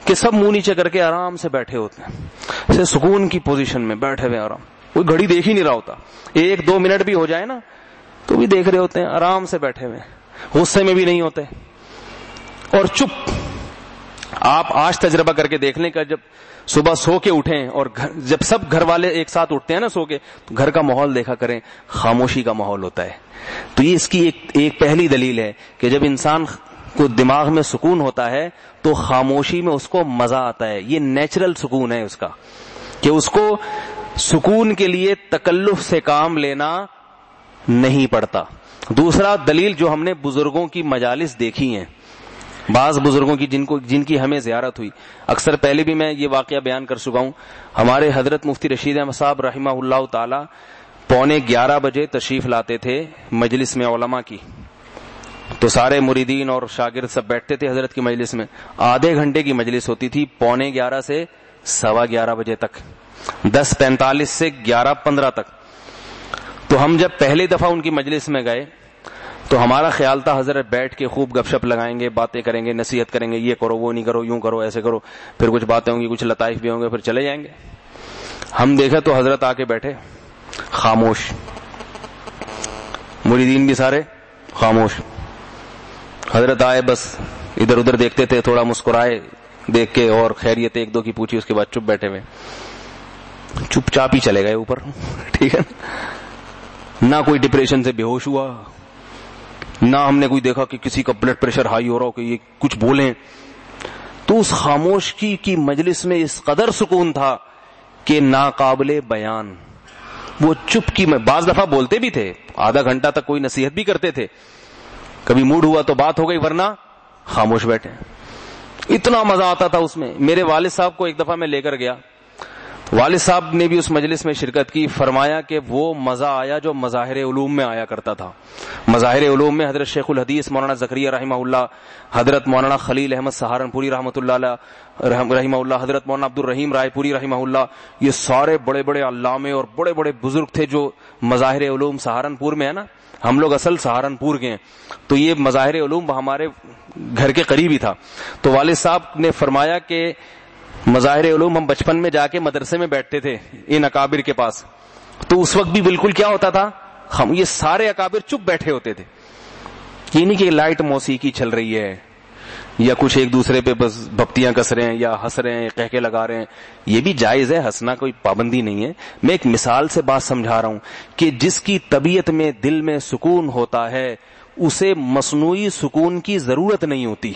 کہ سب منہ نیچے کر کے آرام سے بیٹھے ہوتے ہیں, اسے سکون کی پوزیشن میں بیٹھے ہوئے آرام, کوئی گھڑی دیکھ ہی نہیں رہا ہوتا, 1-2 منٹ بھی ہو جائے نا تو بھی دیکھ رہے ہوتے ہیں, آرام سے بیٹھے ہوئے, غصے میں بھی نہیں ہوتے اور چپ. آپ آج تجربہ کر کے دیکھ لیں کہ جب صبح سو کے اٹھیں اور جب سب گھر والے ایک ساتھ اٹھتے ہیں نا سو کے, تو گھر کا ماحول دیکھا کریں, خاموشی کا ماحول ہوتا ہے. تو یہ اس کی ایک پہلی دلیل ہے کہ جب انسان کو دماغ میں سکون ہوتا ہے تو خاموشی میں اس کو مزہ آتا ہے. یہ نیچرل سکون ہے اس کا, کہ اس کو سکون کے لیے تکلف سے کام لینا نہیں پڑتا. دوسرا دلیل جو ہم نے بزرگوں کی مجالس دیکھی ہیں, بعض بزرگوں کی جن کی ہمیں زیارت ہوئی, اکثر پہلے بھی میں یہ واقعہ بیان کر چکا ہوں. ہمارے حضرت مفتی رشید احمد صاحب رحمہ اللہ تعالی 11:15 بجے تشریف لاتے تھے مجلس میں علماء کی, تو سارے مریدین اور شاگرد سب بیٹھتے تھے حضرت کی مجلس میں. آدھے گھنٹے کی مجلس ہوتی تھی, 11:15 سے 11:15 بجے تک, 10:45 سے 11:15 تک. تو ہم جب پہلی دفعہ ان کی مجلس میں گئے تو ہمارا خیال تھا حضرت بیٹھ کے خوب گپ شپ لگائیں گے, باتیں کریں گے, نصیحت کریں گے, یہ کرو وہ نہیں کرو, یوں کرو ایسے کرو, پھر کچھ باتیں ہوں گی, کچھ لطائف بھی ہوں گے, پھر چلے جائیں گے. ہم دیکھا تو حضرت آ کے بیٹھے خاموش, مریدین بھی سارے خاموش. حضرت آئے, بس ادھر ادھر دیکھتے تھے, تھوڑا مسکرائے دیکھ کے اور خیریت 1-2 کی پوچھی, اس کے بعد چپ بیٹھے ہوئے, چپ چاپ ہی چلے گئے اوپر. ٹھیک ہے, نہ کوئی ڈپریشن سے بے ہوش ہوا, نہ ہم نے کوئی دیکھا کہ کسی کا بلڈ پریشر ہائی ہو رہا ہو کہ یہ کچھ بولیں. تو اس خاموشی کی مجلس میں اس قدر سکون تھا کہ ناقابل بیان. وہ چپ کی, میں بعض دفعہ بولتے بھی تھے, آدھا گھنٹہ تک کوئی نصیحت بھی کرتے تھے, کبھی موڈ ہوا تو بات ہو گئی, ورنہ خاموش بیٹھے. اتنا مزہ آتا تھا اس میں. میرے والد صاحب کو ایک دفعہ میں لے کر گیا, والد صاحب نے بھی اس مجلس میں شرکت کی. فرمایا کہ وہ مزہ آیا جو مظاہر علوم میں آیا کرتا تھا. مظاہر علوم میں حضرت شیخ الحدیث مولانا زکریا رحمہ اللہ, حضرت مولانا خلیل احمد سہارنپوری رحمۃ اللہ علیہ رحمہ اللہ, حضرت مولانا عبد الرحیم رائے پوری رحمہ اللہ, یہ سارے بڑے بڑے علامے اور بڑے بڑے بزرگ تھے جو مظاہر علوم سہارنپور میں ہے نا. ہم لوگ اصل سہارنپور کے ہیں, تو یہ مظاہر علوم ہمارے گھر کے قریب ہی تھا. تو والد صاحب نے فرمایا کہ مظاہر علوم ہم بچپن میں جا کے مدرسے میں بیٹھتے تھے ان اکابر کے پاس, تو اس وقت بھی بالکل کیا ہوتا تھا, ہم یہ سارے اکابر چپ بیٹھے ہوتے تھے. یہ نہیں کہ لائٹ موسیقی چل رہی ہے یا کچھ ایک دوسرے پہ بس بھپتیاں کس رہے ہیں یا ہنس رہے ہیں, کہکے لگا رہے ہیں. یہ بھی جائز ہے, ہنسنا کوئی پابندی نہیں ہے. میں ایک مثال سے بات سمجھا رہا ہوں کہ جس کی طبیعت میں دل میں سکون ہوتا ہے اسے مصنوعی سکون کی ضرورت نہیں ہوتی.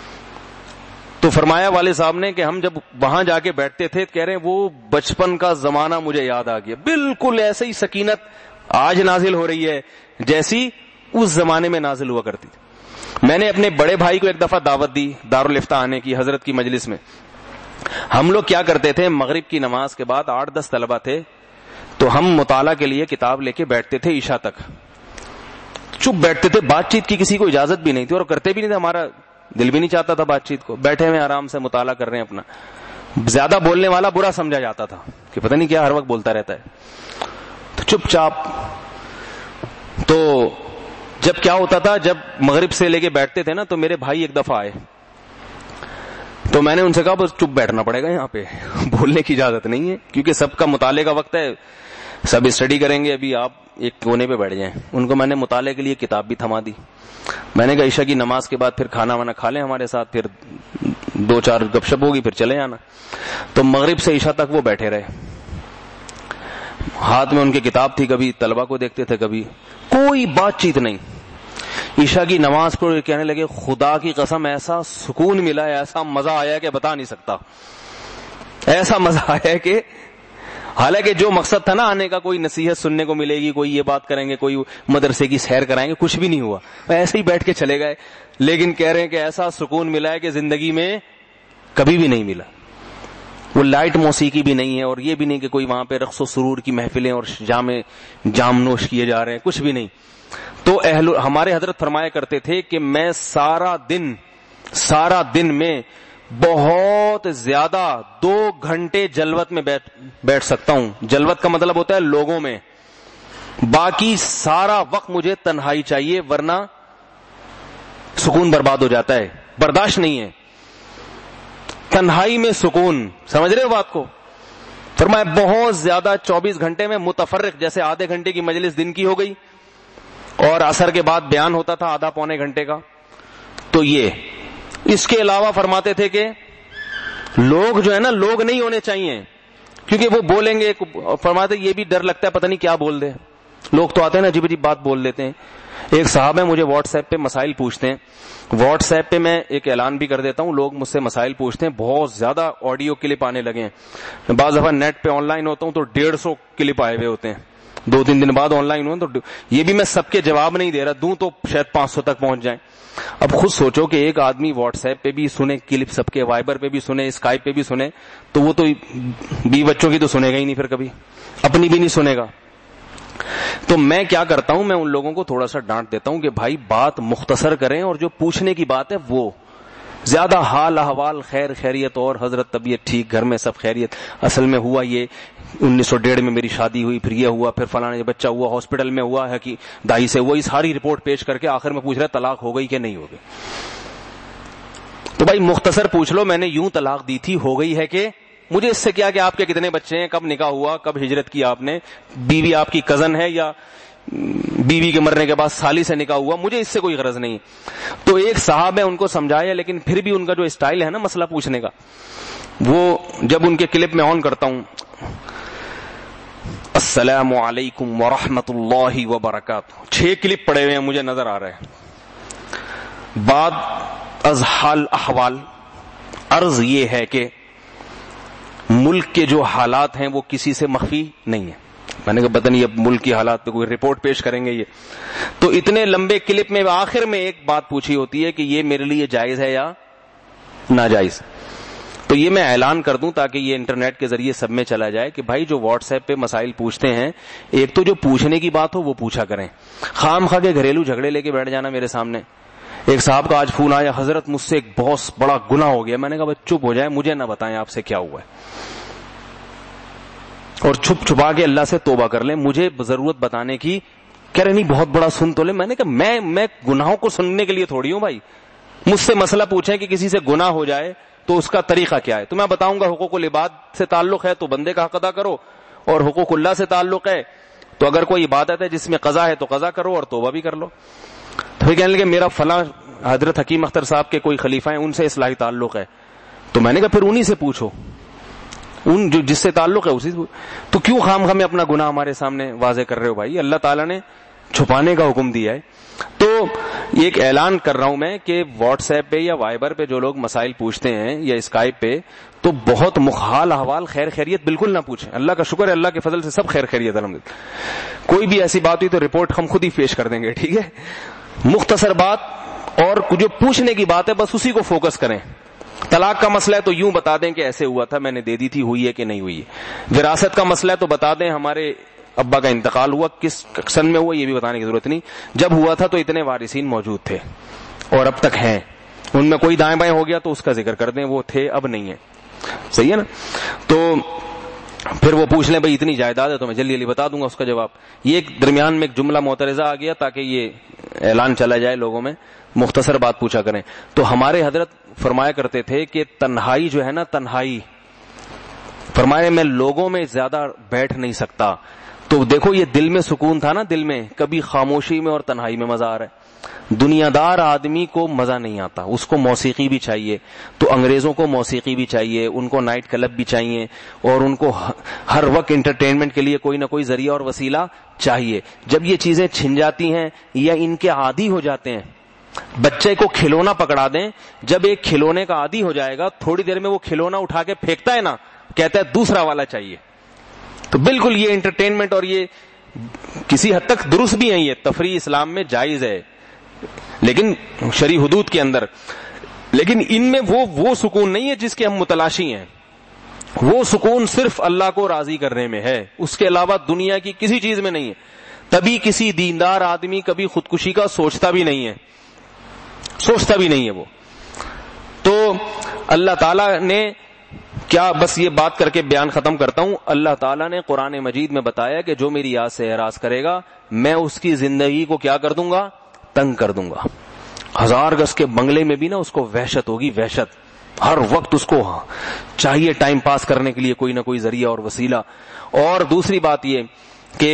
تو فرمایا والد صاحب نے کہ ہم جب وہاں جا کے بیٹھتے تھے, کہہ رہے ہیں وہ بچپن کا زمانہ مجھے یاد آ گیا. بالکل ایسے ہی سکینت آج نازل ہو رہی ہے جیسی اس زمانے میں نازل ہوا کرتی تھی. میں نے اپنے بڑے بھائی کو ایک دفعہ دعوت دی دارالفتہ آنے کی, حضرت کی مجلس میں. ہم لوگ کیا کرتے تھے, مغرب کی نماز کے بعد 8-10 طلبہ تھے, تو ہم مطالعہ کے لیے کتاب لے کے بیٹھتے تھے عشاء تک. چپ بیٹھتے تھے, بات چیت کی کسی کو اجازت بھی نہیں تھی اور کرتے بھی نہیں تھے, ہمارا دل بھی نہیں چاہتا تھا بات چیت کو. بیٹھے ہوئے آرام سے مطالعہ کر رہے ہیں اپنا. زیادہ بولنے والا برا سمجھا جاتا تھا کہ پتہ نہیں کیا ہر وقت بولتا رہتا ہے, تو چپ چاپ. تو جب کیا ہوتا تھا, جب مغرب سے لے کے بیٹھتے تھے نا, تو میرے بھائی ایک دفعہ آئے, تو میں نے ان سے کہا بس چپ بیٹھنا پڑے گا یہاں پہ, بولنے کی اجازت نہیں ہے, کیونکہ سب کا مطالعے کا وقت ہے, سب اسٹڈی کریں گے, ابھی آپ ایک کونے پہ بیٹھ جائیں. ان کو میں نے مطالعے کے لیے کتاب بھی تھما دی. میں نے کہا عشاء کی نماز کے بعد پھر کھانا وانا کھا لیں ہمارے ساتھ, پھر 2-4 گپ شپ ہوگی, پھر چلے جانا. تو مغرب سے عشاء تک وہ بیٹھے رہے, ہاتھ میں ان کی کتاب تھی, کبھی طلبہ کو دیکھتے تھے, کبھی کوئی بات چیت نہیں. عشاء کی نماز کو کہنے لگے خدا کی قسم ایسا سکون ملا, ایسا مزہ آیا کہ بتا نہیں سکتا. ایسا مزہ آیا کہ حالانکہ جو مقصد تھا نا آنے کا, کوئی نصیحت سننے کو ملے گی, کوئی یہ بات کریں گے, کوئی مدرسے کی سیر کرائیں گے, کچھ بھی نہیں ہوا, ایسے ہی بیٹھ کے چلے گئے. لیکن کہہ رہے ہیں کہ ایسا سکون ملا ہے کہ زندگی میں کبھی بھی نہیں ملا. وہ لائٹ موسیقی بھی نہیں ہے, اور یہ بھی نہیں کہ کوئی وہاں پہ رقص و سرور کی محفلیں اور جام نوش کیے جا رہے ہیں, کچھ بھی نہیں. تو ہمارے حضرت فرمایا کرتے تھے کہ میں سارا دن میں بہت زیادہ 2 گھنٹے جلوت میں بیٹھ سکتا ہوں. جلوت کا مطلب ہوتا ہے لوگوں میں, باقی سارا وقت مجھے تنہائی چاہیے, ورنہ سکون برباد ہو جاتا ہے, برداشت نہیں ہے. تنہائی میں سکون. سمجھ رہے ہو بات کو؟ فرمایا بہت زیادہ 24 گھنٹے میں متفرق, جیسے آدھے گھنٹے کی مجلس دن کی ہو گئی اور عصر کے بعد بیان ہوتا تھا آدھا پونے گھنٹے کا. تو یہ اس کے علاوہ فرماتے تھے کہ لوگ جو ہے نا, لوگ نہیں ہونے چاہیے, کیونکہ وہ بولیں گے. فرماتے یہ بھی ڈر لگتا ہے پتہ نہیں کیا بول دیں. لوگ تو آتے ہیں نا عجیب عجیب بات بول دیتے ہیں. ایک صاحب ہے مجھے واٹس ایپ پہ مسائل پوچھتے ہیں. واٹس ایپ پہ میں ایک اعلان بھی کر دیتا ہوں, لوگ مجھ سے مسائل پوچھتے ہیں. بہت زیادہ آڈیو کلپ آنے لگے ہیں. بعض دفعہ نیٹ پہ آن لائن ہوتا ہوں تو 150 کلپ آئے ہوئے ہوتے ہیں. 2-3 دن بعد آن لائن ہوں تو یہ بھی میں سب کے جواب نہیں دے رہا, دوں تو شاید 500 تک پہنچ جائیں. اب خود سوچو کہ ایک آدمی واٹس ایپ پہ بھی سنے کلپ سب کے, وائبر پہ بھی سنے, اسکائپ پہ بھی سنے, تو وہ تو 20 بچوں کی تو سنے گا ہی نہیں, پھر کبھی اپنی بھی نہیں سنے گا. تو میں کیا کرتا ہوں, میں ان لوگوں کو تھوڑا سا ڈانٹ دیتا ہوں کہ بھائی بات مختصر کریں, اور جو پوچھنے کی بات ہے وہ زیادہ حال احوال, خیر خیریت, اور حضرت طبیعت ٹھیک, گھر میں سب خیریت, اصل میں ہوا یہ 1901 میں میری شادی ہوئی, پھر یہ ہوا, پھر فلانا بچہ ہوا, ہاسپٹل میں ہوا ہے کہ دائی سے, وہی ساری رپورٹ پیش کر کے آخر میں پوچھ رہا طلاق ہو گئی کہ نہیں ہو گئی. تو بھائی مختصر پوچھ لو, میں نے یوں طلاق دی تھی, ہو گئی ہے کہ مجھے اس سے کیا کہ آپ کے کتنے بچے ہیں, کب نکاح ہوا, کب ہجرت کی آپ نے, بیوی آپ کی کزن ہے یا بیوی کے مرنے کے بعد سالی سے نکاح ہوا, مجھے اس سے کوئی غرض نہیں. تو ایک صاحب ہے ان کو سمجھایا, لیکن پھر بھی ان کا جو اسٹائل ہے نا مسئلہ پوچھنے کا, وہ جب ان کے کلپ میں آن کرتا ہوں, السلام علیکم ورحمۃ اللہ وبرکاتہ, 6 کلپ پڑے ہوئے ہیں مجھے نظر آ رہے ہیں. بعد از حال احوال, عرض یہ ہے کہ ملک کے جو حالات ہیں وہ کسی سے مخفی نہیں ہے. میں نے کہا پتہ نہیں اب ملک کی حالات پہ کوئی رپورٹ پیش کریں گے یہ. تو اتنے لمبے کلپ میں آخر میں ایک بات پوچھی ہوتی ہے کہ یہ میرے لیے جائز ہے یا ناجائز. تو یہ میں اعلان کر دوں تاکہ یہ انٹرنیٹ کے ذریعے سب میں چلا جائے کہ بھائی جو واٹس ایپ پہ مسائل پوچھتے ہیں, ایک تو جو پوچھنے کی بات ہو وہ پوچھا کریں, خام خواہ کے گھریلو جھگڑے لے کے بیٹھ جانا میرے سامنے. ایک صاحب کا آج فون آیا, حضرت مجھ سے ایک بہت بڑا گناہ ہو گیا. میں نے کہا بھائی چپ ہو جائے, مجھے نہ بتائیں آپ سے کیا ہوا ہے, اور چھپ چھپا کے اللہ سے توبہ کر لیں, مجھے ضرورت بتانے کی. کہہ رہے نہیں بہت بڑا سن تو لے. میں نے کہا میں گناہوں کو سننے کے لیے تھوڑی ہوں بھائی. مجھ سے مسئلہ پوچھیں کہ کسی سے گناہ ہو جائے تو اس کا طریقہ کیا ہے, تو میں بتاؤں گا. حقوق العباد سے تعلق ہے تو بندے کا حق ادا کرو, اور حقوق اللہ سے تعلق ہے تو اگر کوئی عبادت ہے جس میں قضا ہے تو قضا کرو اور توبہ بھی کر لو. تو پھر کہنے لگے میرا فلاں حضرت حکیم اختر صاحب کے کوئی خلیفہ ہیں, ان سے اصلاحی تعلق ہے. تو میں نے کہا پھر انہی سے پوچھو, ان جو جس سے تعلق ہے اسی سے. تو کیوں خام خام اپنا گناہ ہمارے سامنے واضح کر رہے ہو بھائی؟ اللہ تعالیٰ نے چھپانے کا حکم دیا ہے. تو ایک اعلان کر رہا ہوں میں کہ واٹس ایپ پہ یا وائبر پہ جو لوگ مسائل پوچھتے ہیں یا اسکائپ پہ, تو بہت مخال احوال خیر خیریت بالکل نہ پوچھیں. اللہ کا شکر ہے, اللہ کے فضل سے سب خیر خیریت الحمدللہ. کوئی بھی ایسی بات ہوئی تو رپورٹ ہم خود ہی پیش کر دیں گے, ٹھیک ہے. مختصر بات, اور جو پوچھنے کی بات ہے بس اسی کو فوکس کریں. طلاق کا مسئلہ ہے تو یوں بتا دیں کہ ایسے ہوا تھا, میں نے دے دی تھی, ہوئی ہے کہ نہیں ہوئی ہے. وراثت کا مسئلہ ہے تو بتا دیں ہمارے ابا کا انتقال ہوا, کس سن میں ہوا یہ بھی بتانے کی ضرورت نہیں. جب ہوا تھا تو اتنے وارثین موجود تھے اور اب تک ہیں, ان میں کوئی دائیں بائیں ہو گیا تو اس کا ذکر کر دیں, وہ تھے اب نہیں ہے. صحیح ہے نا. تو پھر وہ پوچھ لیں بھائی اتنی جائیداد ہے تو میں جلدی جلدی بتا دوں گا اس کا جواب. یہ ایک درمیان میں ایک جملہ معترضہ آ گیا تاکہ یہ اعلان چلا جائے لوگوں میں, مختصر بات پوچھا کریں. تو ہمارے حضرت فرمایا کرتے تھے کہ تنہائی جو ہے نا, تنہائی فرمائے میں لوگوں میں زیادہ بیٹھ نہیں سکتا. تو دیکھو یہ دل میں سکون تھا نا, دل میں کبھی خاموشی میں اور تنہائی میں مزہ آ رہا ہے. دنیا دار آدمی کو مزہ نہیں آتا, اس کو موسیقی بھی چاہیے. تو انگریزوں کو موسیقی بھی چاہیے, ان کو نائٹ کلب بھی چاہیے, اور ان کو ہر وقت انٹرٹینمنٹ کے لیے کوئی نہ کوئی ذریعہ اور وسیلہ چاہیے. جب یہ چیزیں چھن جاتی ہیں یا ان کے عادی ہو جاتے ہیں, بچے کو کھلونا پکڑا دیں, جب ایک کھلونے کا عادی ہو جائے گا تھوڑی دیر میں وہ کھلونا اٹھا کے پھینکتا ہے نا, کہتا ہے دوسرا والا چاہیے. تو بالکل یہ انٹرٹینمنٹ اور یہ کسی حد تک درست بھی ہے, یہ تفریح اسلام میں جائز ہے لیکن شرعی حدود کے اندر. لیکن ان میں وہ سکون نہیں ہے جس کے ہم متلاشی ہیں. وہ سکون صرف اللہ کو راضی کرنے میں ہے, اس کے علاوہ دنیا کی کسی چیز میں نہیں ہے. تبھی کسی دیندار آدمی کبھی خودکشی کا سوچتا بھی نہیں ہے, سوچتا بھی نہیں ہے وہ. تو اللہ تعالیٰ نے کیا, بس یہ بات کر کے بیان ختم کرتا ہوں. اللہ تعالیٰ نے قرآن مجید میں بتایا کہ جو میری یاد سے اعراض کرے گا میں اس کی زندگی کو کیا کر دوں گا, تنگ کر دوں گا. 1000 گز کے بنگلے میں بھی نا اس کو وحشت ہوگی, وحشت. ہر وقت اس کو چاہیے ٹائم پاس کرنے کے لیے کوئی نہ کوئی ذریعہ اور وسیلہ. اور دوسری بات یہ کہ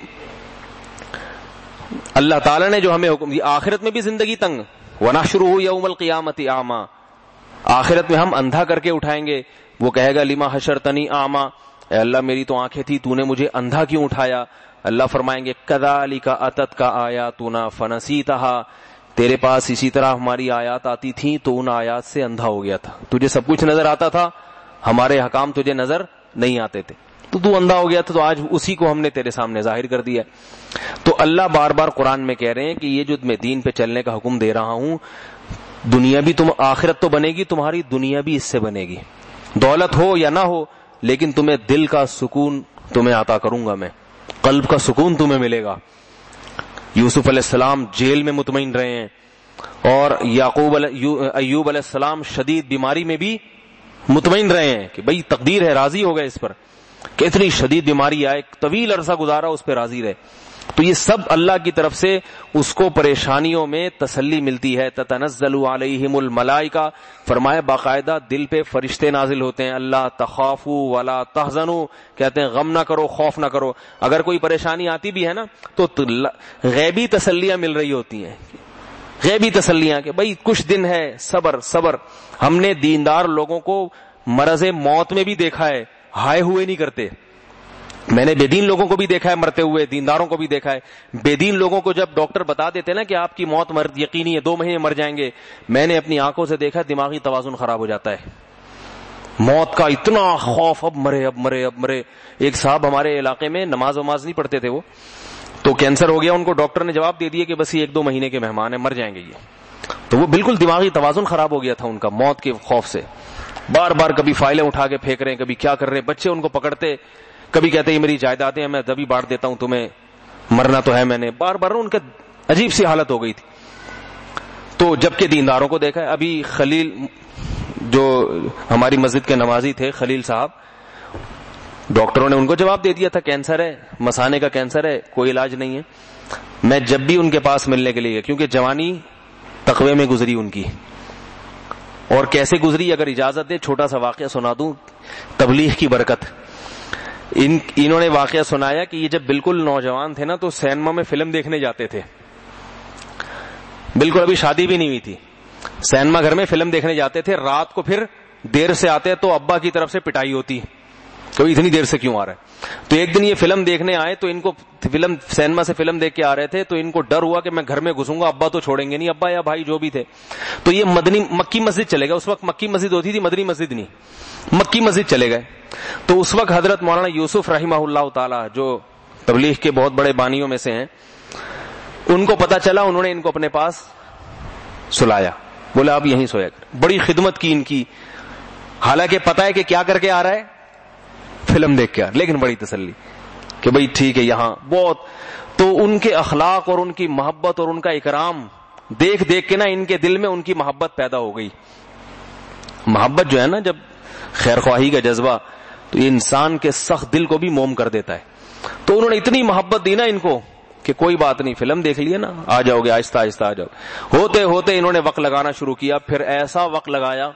اللہ تعالیٰ نے جو ہمیں حکم دیا آخرت میں بھی زندگی تنگ. وَنَحْشُرُهُ يَوْمَ الْقِيَامَةِ أَعْمَى, آخرت میں ہم اندھا کر کے اٹھائیں گے. وہ کہے گا لِمَا حَشَرْتَنِي أَعْمَى, اے اللہ میری تو آنکھیں تھی, تو نے مجھے اندھا کیوں اٹھایا؟ اللہ فرمائیں گے كَذَلِكَ أَتَتْكَ آيَاتُنَا فَنَسِيتَهَا, تیرے پاس اسی طرح ہماری آیات آتی تھیں تو ان آیات سے اندھا ہو گیا تھا. تجھے سب کچھ نظر آتا تھا, ہمارے حکام تجھے نظر نہیں آتے تھے, تو اندھا ہو گیا تھا, تو آج اسی کو ہم نے تیرے سامنے ظاہر کر دیا. تو اللہ بار بار قرآن میں کہہ رہے ہیں کہ یہ جو میں دین پہ چلنے کا حکم دے رہا ہوں, دنیا بھی تم آخرت تو بنے گی, تمہاری دنیا بھی اس سے بنے گی. دولت ہو یا نہ ہو, لیکن تمہیں دل کا سکون تمہیں عطا کروں گا میں, قلب کا سکون تمہیں ملے گا. یوسف علیہ السلام جیل میں مطمئن رہے ہیں, اور ایوب علیہ السلام شدید بیماری میں بھی مطمئن رہے ہیں کہ بھئی تقدیر ہے, راضی ہو گئے اس پر. کتنی شدید بیماری آئے, طویل عرصہ گزارا, اس پہ راضی رہے. تو یہ سب اللہ کی طرف سے اس کو پریشانیوں میں تسلی ملتی ہے. تتنزل علیہم الملائکہ, فرمایا باقاعدہ دل پہ فرشتے نازل ہوتے ہیں. اللہ تخافوا ولا تحزنوا, کہتے ہیں غم نہ کرو, خوف نہ کرو. اگر کوئی پریشانی آتی بھی ہے نا تو غیبی تسلیاں مل رہی ہوتی ہیں, غیبی تسلیاں کہ بھئی کچھ دن ہے, صبر صبر. ہم نے دیندار لوگوں کو مرض موت میں بھی دیکھا ہے, ہائے ہوئے نہیں کرتے. میں نے بے دین لوگوں کو بھی دیکھا ہے مرتے ہوئے, دینداروں کو بھی دیکھا ہے. بے دین لوگوں کو جب ڈاکٹر بتا دیتے نا کہ آپ کی موت یقینی ہے, 2 مہینے مر جائیں گے, میں نے اپنی آنکھوں سے دیکھا دماغی توازن خراب ہو جاتا ہے. موت کا اتنا خوف, اب مرے اب مرے اب مرے. ایک صاحب ہمارے علاقے میں نماز نہیں پڑھتے تھے, وہ تو کینسر ہو گیا, ان کو ڈاکٹر نے جواب دے دیا کہ بس یہ 1-2 مہینے کے مہمان ہیں, مر جائیں گے یہ. تو وہ بالکل دماغی توازن خراب ہو گیا تھا ان کا موت کے خوف سے. بار بار کبھی فائلیں اٹھا کے پھینک رہے ہیں, کبھی کیا کر رہے ہیں, بچے ان کو پکڑتے, کبھی کہتے ہیں یہ میری جائیدادیں ہیں, میں دبی بانٹ دیتا ہوں تمہیں, مرنا تو ہے میں نے. بار بار ان کا عجیب سی حالت ہو گئی تھی. تو جبکہ دینداروں کو دیکھا ہے. ابھی خلیل جو ہماری مسجد کے نمازی تھے, خلیل صاحب, ڈاکٹروں نے ان کو جواب دے دیا تھا کینسر ہے, مثانے کا کینسر ہے, کوئی علاج نہیں ہے. میں جب بھی ان کے پاس ملنے کے لیے, کیونکہ جوانی تقوی میں گزری ان کی, اور کیسے گزری اگر اجازت دے چھوٹا سا واقعہ سنا دوں, تبلیغ کی برکت. انہوں نے واقعہ سنایا کہ یہ جب بالکل نوجوان تھے نا تو سینما میں فلم دیکھنے جاتے تھے, بالکل ابھی شادی بھی نہیں ہوئی تھی, سینما گھر میں فلم دیکھنے جاتے تھے. رات کو پھر دیر سے آتے تو ابا کی طرف سے پٹائی ہوتی, تو اتنی دیر سے کیوں آ رہا ہے. تو ایک دن یہ فلم دیکھنے آئے, تو ان کو سینما سے فلم دیکھ کے آ رہے تھے, تو ان کو ڈر ہوا کہ میں گھر میں گھسوں گا, ابا تو چھوڑیں گے نہیں, ابا یا بھائی جو بھی تھے. تو یہ مکی مسجد چلے گئے. اس وقت مکی مسجد ہوتی تھی, مدنی مسجد نہیں, مکی مسجد چلے گئے. تو اس وقت حضرت مولانا یوسف رحمہ اللہ تعالی, جو تبلیغ کے بہت بڑے بانیوں میں سے ہیں, ان کو پتا چلا, انہوں نے ان کو اپنے پاس سلایا, بولا آپ یہیں سویا کر. بڑی خدمت کی ان کی, حالانکہ پتا ہے کہ کیا کر کے آ رہا ہے, فلم دیکھ کے, لیکن بڑی تسلی کہ بھئی ٹھیک ہے یہاں بہت. تو ان کے اخلاق اور ان کی محبت اور ان کا اکرام دیکھ دیکھ کے نا ان کے دل میں ان کی محبت پیدا ہو گئی. محبت جو ہے نا, جب خیر خواہی کا جذبہ, تو یہ انسان کے سخت دل کو بھی موم کر دیتا ہے. تو انہوں نے اتنی محبت دی نا ان کو کہ کوئی بات نہیں, فلم دیکھ لیے نا, آ جاؤ گے آہستہ آہستہ آ جاؤ. ہوتے ہوتے انہوں نے وقت لگانا شروع کیا. پھر ایسا وقت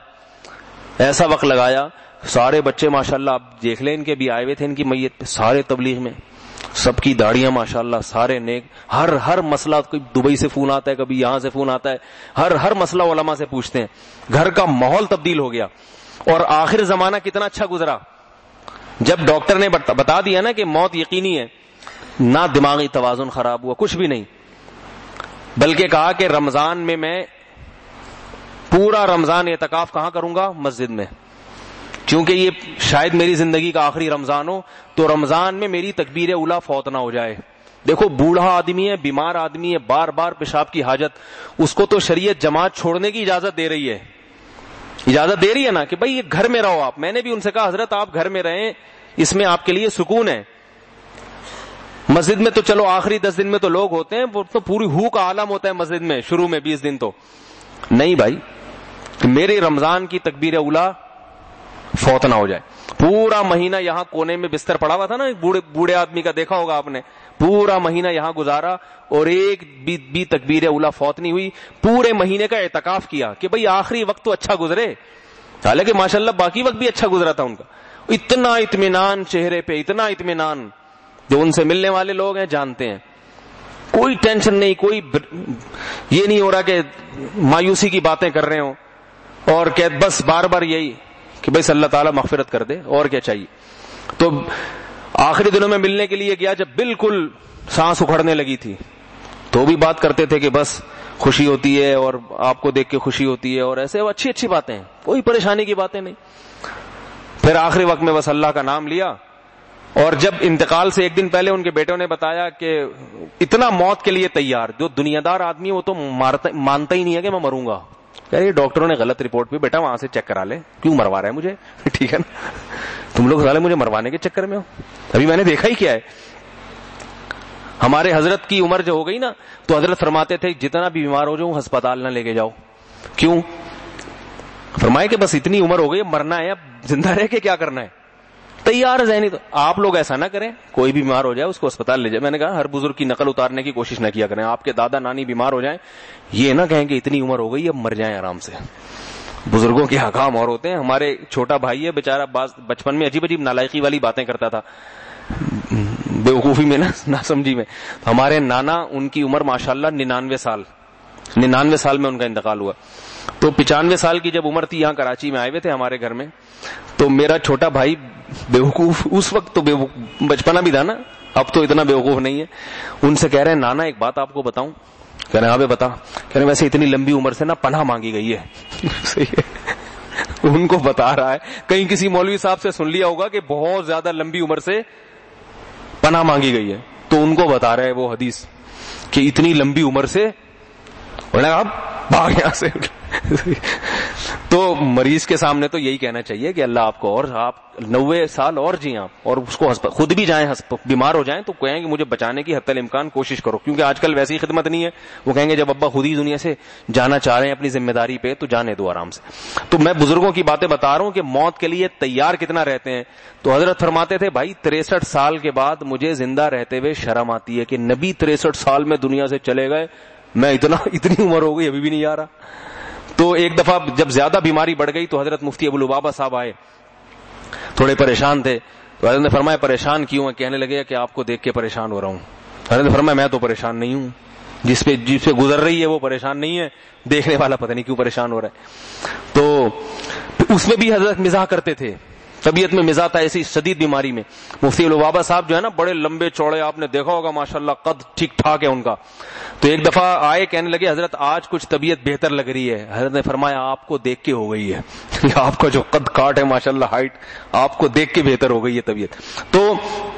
لگایا, سارے بچے ماشاءاللہ, آپ دیکھ لیں ان کے بھی آئے ہوئے تھے ان کی میت پہ, سارے تبلیغ میں, سب کی داڑیاں ماشاءاللہ, سارے نیک. ہر مسئلہ, کوئی دبئی سے فون آتا ہے, کبھی یہاں سے فون آتا ہے, ہر مسئلہ علماء سے پوچھتے ہیں. گھر کا ماحول تبدیل ہو گیا. اور آخر زمانہ کتنا اچھا گزرا, جب ڈاکٹر نے بتا دیا نا کہ موت یقینی ہے, نہ دماغی توازن خراب ہوا, کچھ بھی نہیں, بلکہ کہا کہ رمضان میں پورا رمضان اعتکاف کہاں کروں گا, مسجد میں, کیونکہ یہ شاید میری زندگی کا آخری رمضان ہو, تو رمضان میں میری تکبیر اولیٰ فوت نہ ہو جائے. دیکھو بوڑھا آدمی ہے, بیمار آدمی ہے, بار بار پیشاب کی حاجت, اس کو تو شریعت جماعت چھوڑنے کی اجازت دے رہی ہے نا کہ بھئی یہ گھر میں رہو آپ. میں نے بھی ان سے کہا حضرت آپ گھر میں رہیں, اس میں آپ کے لیے سکون ہے. مسجد میں تو چلو آخری 10 دن میں تو لوگ ہوتے ہیں, وہ تو پوری ہو کا عالم ہوتا ہے مسجد میں, شروع میں 20 دن تو نہیں بھائی, میرے رمضان کی تکبیر اولیٰ فوت نہ ہو جائے. پورا مہینہ یہاں کونے میں بستر پڑا ہوا تھا نا, بوڑھے آدمی کا دیکھا ہوگا آپ نے, پورا مہینہ یہاں گزارا اور ایک بھی تکبیر اولیٰ فوت نہیں ہوئی. پورے مہینے کا اعتکاف کیا کہ بھئی آخری وقت تو اچھا گزرے, حالانکہ ماشاءاللہ باقی وقت بھی اچھا گزرا تھا ان کا. اتنا اطمینان چہرے پہ, اتنا اطمینان, جو ان سے ملنے والے لوگ ہیں جانتے ہیں, کوئی ٹینشن نہیں, کوئی یہ نہیں ہو رہا کہ مایوسی کی باتیں کر رہے ہوں اور کہ بس بار بار یہی کہ بس اللہ تعالیٰ مغفرت کر دے, اور کیا چاہیے. تو آخری دنوں میں ملنے کے لیے گیا, جب بالکل سانس اکھڑنے لگی تھی تو بھی بات کرتے تھے کہ بس خوشی ہوتی ہے اور آپ کو دیکھ کے خوشی ہوتی ہے, اور ایسے اچھی اچھی باتیں ہیں, کوئی پریشانی کی باتیں نہیں. پھر آخری وقت میں بس اللہ کا نام لیا, اور جب انتقال سے ایک دن پہلے ان کے بیٹوں نے بتایا کہ اتنا موت کے لیے تیار, جو دنیا دار آدمی وہ تو مانتا ہی نہیں ہے کہ میں مروں گا. یہ ڈاکٹروں نے غلط رپورٹ بھی, بیٹا وہاں سے چیک کرا لے, کیوں مروا رہا ہے مجھے, ٹھیک ہے نا, تم لوگ سالے مجھے مروانے کے چکر میں ہو, ابھی میں نے دیکھا ہی کیا ہے. ہمارے حضرت کی عمر جو ہو گئی نا, تو حضرت فرماتے تھے جتنا بھی بیمار ہو جاؤں ہسپتال نہ لے کے جاؤ. کیوں؟ فرمائے کہ بس اتنی عمر ہو گئی, مرنا ہے, اب زندہ رہ کے کیا کرنا ہے, تیار ذہنی. تو آپ لوگ ایسا نہ کریں, کوئی بھی بیمار ہو جائے اس کو اسپتال لے جائے. میں نے کہا ہر بزرگ کی نقل اتارنے کی کوشش نہ کیا کریں. آپ کے دادا نانی بیمار ہو جائیں, یہ نہ کہیں کہ اتنی عمر ہو گئی اب مر جائیں آرام سے. بزرگوں کے حکام اور ہوتے ہیں. ہمارے چھوٹا بھائی ہے بیچارہ, بچپن میں عجیب عجیب نالائقی والی باتیں کرتا تھا, بیوقوفی میں نہ سمجھی میں. ہمارے نانا, ان کی عمر ماشاءاللہ 99 سال میں ان کا انتقال ہوا. تو 95 سال کی جب عمر تھی, یہاں کراچی میں آئے ہوئے تھے ہمارے گھر میں, تو میرا چھوٹا بھائی بیوقوف, اس وقت تو بچپنا بھی تھا نا, اب تو اتنا بیوقوف نہیں ہے, ان سے کہہ رہے ہیں نانا ایک بات آپ کو بتاؤں. کہہ رہے ہیں ہاں بتا. کہہ رہے ہیں ویسے اتنی لمبی عمر سے نا پناہ مانگی گئی ہے. صحیح ہے, ان کو بتا رہا ہے, کہیں کسی مولوی صاحب سے سن لیا ہوگا کہ بہت زیادہ لمبی عمر سے پناہ مانگی گئی ہے, تو ان کو بتا رہے ہیں وہ حدیث کہ اتنی لمبی عمر سے اب بھاگ یہاں سے. تو مریض کے سامنے تو یہی کہنا چاہیے کہ اللہ آپ کو, اور آپ 90 سال اور جی آپ, اور اس کو خود بھی جائیں بیمار ہو جائیں تو کہیں کہ مجھے بچانے کی حتی الامکان کوشش کرو, کیونکہ آج کل ویسی خدمت نہیں ہے. وہ کہیں گے جب ابا خود ہی دنیا سے جانا چاہ رہے ہیں اپنی ذمہ داری پہ, تو جانے دو آرام سے. تو میں بزرگوں کی باتیں بتا رہا ہوں کہ موت کے لیے تیار کتنا رہتے ہیں. تو حضرت فرماتے تھے بھائی 63 سال کے بعد مجھے زندہ رہتے ہوئے شرم آتی ہے کہ نبی 63 سال میں دنیا سے چلے گئے, میں اتنی عمر ہو گئی ابھی بھی نہیں آ رہا. تو ایک دفعہ جب زیادہ بیماری بڑھ گئی تو حضرت مفتی ابو لبابہ صاحب آئے, تھوڑے پریشان تھے. تو حضرت نے فرمایا پریشان کیوں ہیں؟ کہنے لگے کہ آپ کو دیکھ کے پریشان ہو رہا ہوں. حضرت نے فرمایا میں تو پریشان نہیں ہوں, جس پہ گزر رہی ہے وہ پریشان نہیں ہے, دیکھنے والا پتہ نہیں کیوں پریشان ہو رہا ہے. تو اس میں بھی حضرت مزاح کرتے تھے, طبیعت میں مزاح تھا ایسی شدید بیماری میں. مفتی البابا صاحب جو ہے نا بڑے لمبے چوڑے, آپ نے دیکھا ہوگا ماشاءاللہ قد ٹھیک ٹھاک ہے ان کا. تو ایک دفعہ آئے, کہنے لگے حضرت آج کچھ طبیعت بہتر لگ رہی ہے. حضرت نے فرمایا آپ کو دیکھ کے ہو گئی ہے, آپ کا جو قد کاٹ ہے ماشاءاللہ ہائٹ, آپ کو دیکھ کے بہتر ہو گئی ہے طبیعت. تو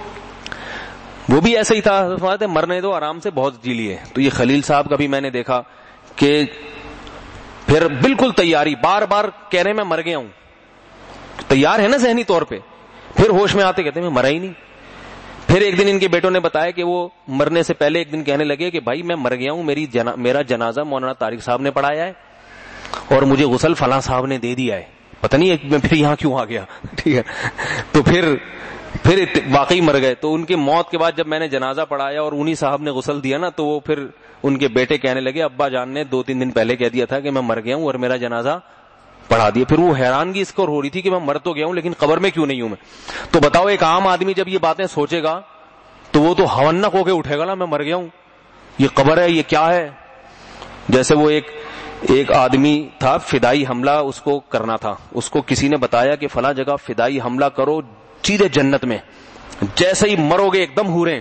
وہ بھی ایسا ہی تھا, فرماتے مرنے دو آرام سے, بہت جی لیے. تو یہ خلیل صاحب کا بھی میں نے دیکھا کہ پھر بالکل تیاری, بار بار کہہ رہے میں مر گیا ہوں, تیار ہے نا ذہنی طور پہ, پھر ہوش میں آتے کہتے ہیں میں مرا ہی نہیں. پھر ایک دن ان کے بیٹوں نے بتایا کہ وہ مرنے سے پہلے ایک دن کہنے لگے کہ بھائی میں مر گیا ہوں, میرا جنازہ مولانا طارق صاحب نے پڑھایا ہے اور مجھے غسل فلاں صاحب نے دے دیا ہے, پتہ نہیں میں پھر یہاں کیوں آ گیا. ٹھیک ہے, تو پھر واقعی مر گئے. تو ان کی موت کے بعد جب میں نے جنازہ پڑھایا اور انہی صاحب نے غسل دیا نا, تو وہ پھر ان کے بیٹے کہنے لگے ابا جان نے 2-3 دن پہلے کہہ دیا تھا کہ میں مر گیا ہوں اور میرا جنازہ پڑھا دیا. پھر وہ حیرانگی اس کو ہو رہی تھی کہ میں مر تو گیا ہوں لیکن قبر میں کیوں نہیں ہوں میں. تو بتاؤ ایک عام آدمی جب یہ باتیں سوچے گا تو وہ تو ہونک ہو کے اٹھے گا نا, میں مر گیا ہوں, یہ قبر ہے, یہ کیا ہے. جیسے وہ ایک آدمی تھا, فدائی حملہ اس کو کرنا تھا, اس کو کسی نے بتایا کہ فلاں جگہ فدائی حملہ کرو سیدھے جنت میں, جیسے ہی مرو گے ایک دم ہورے.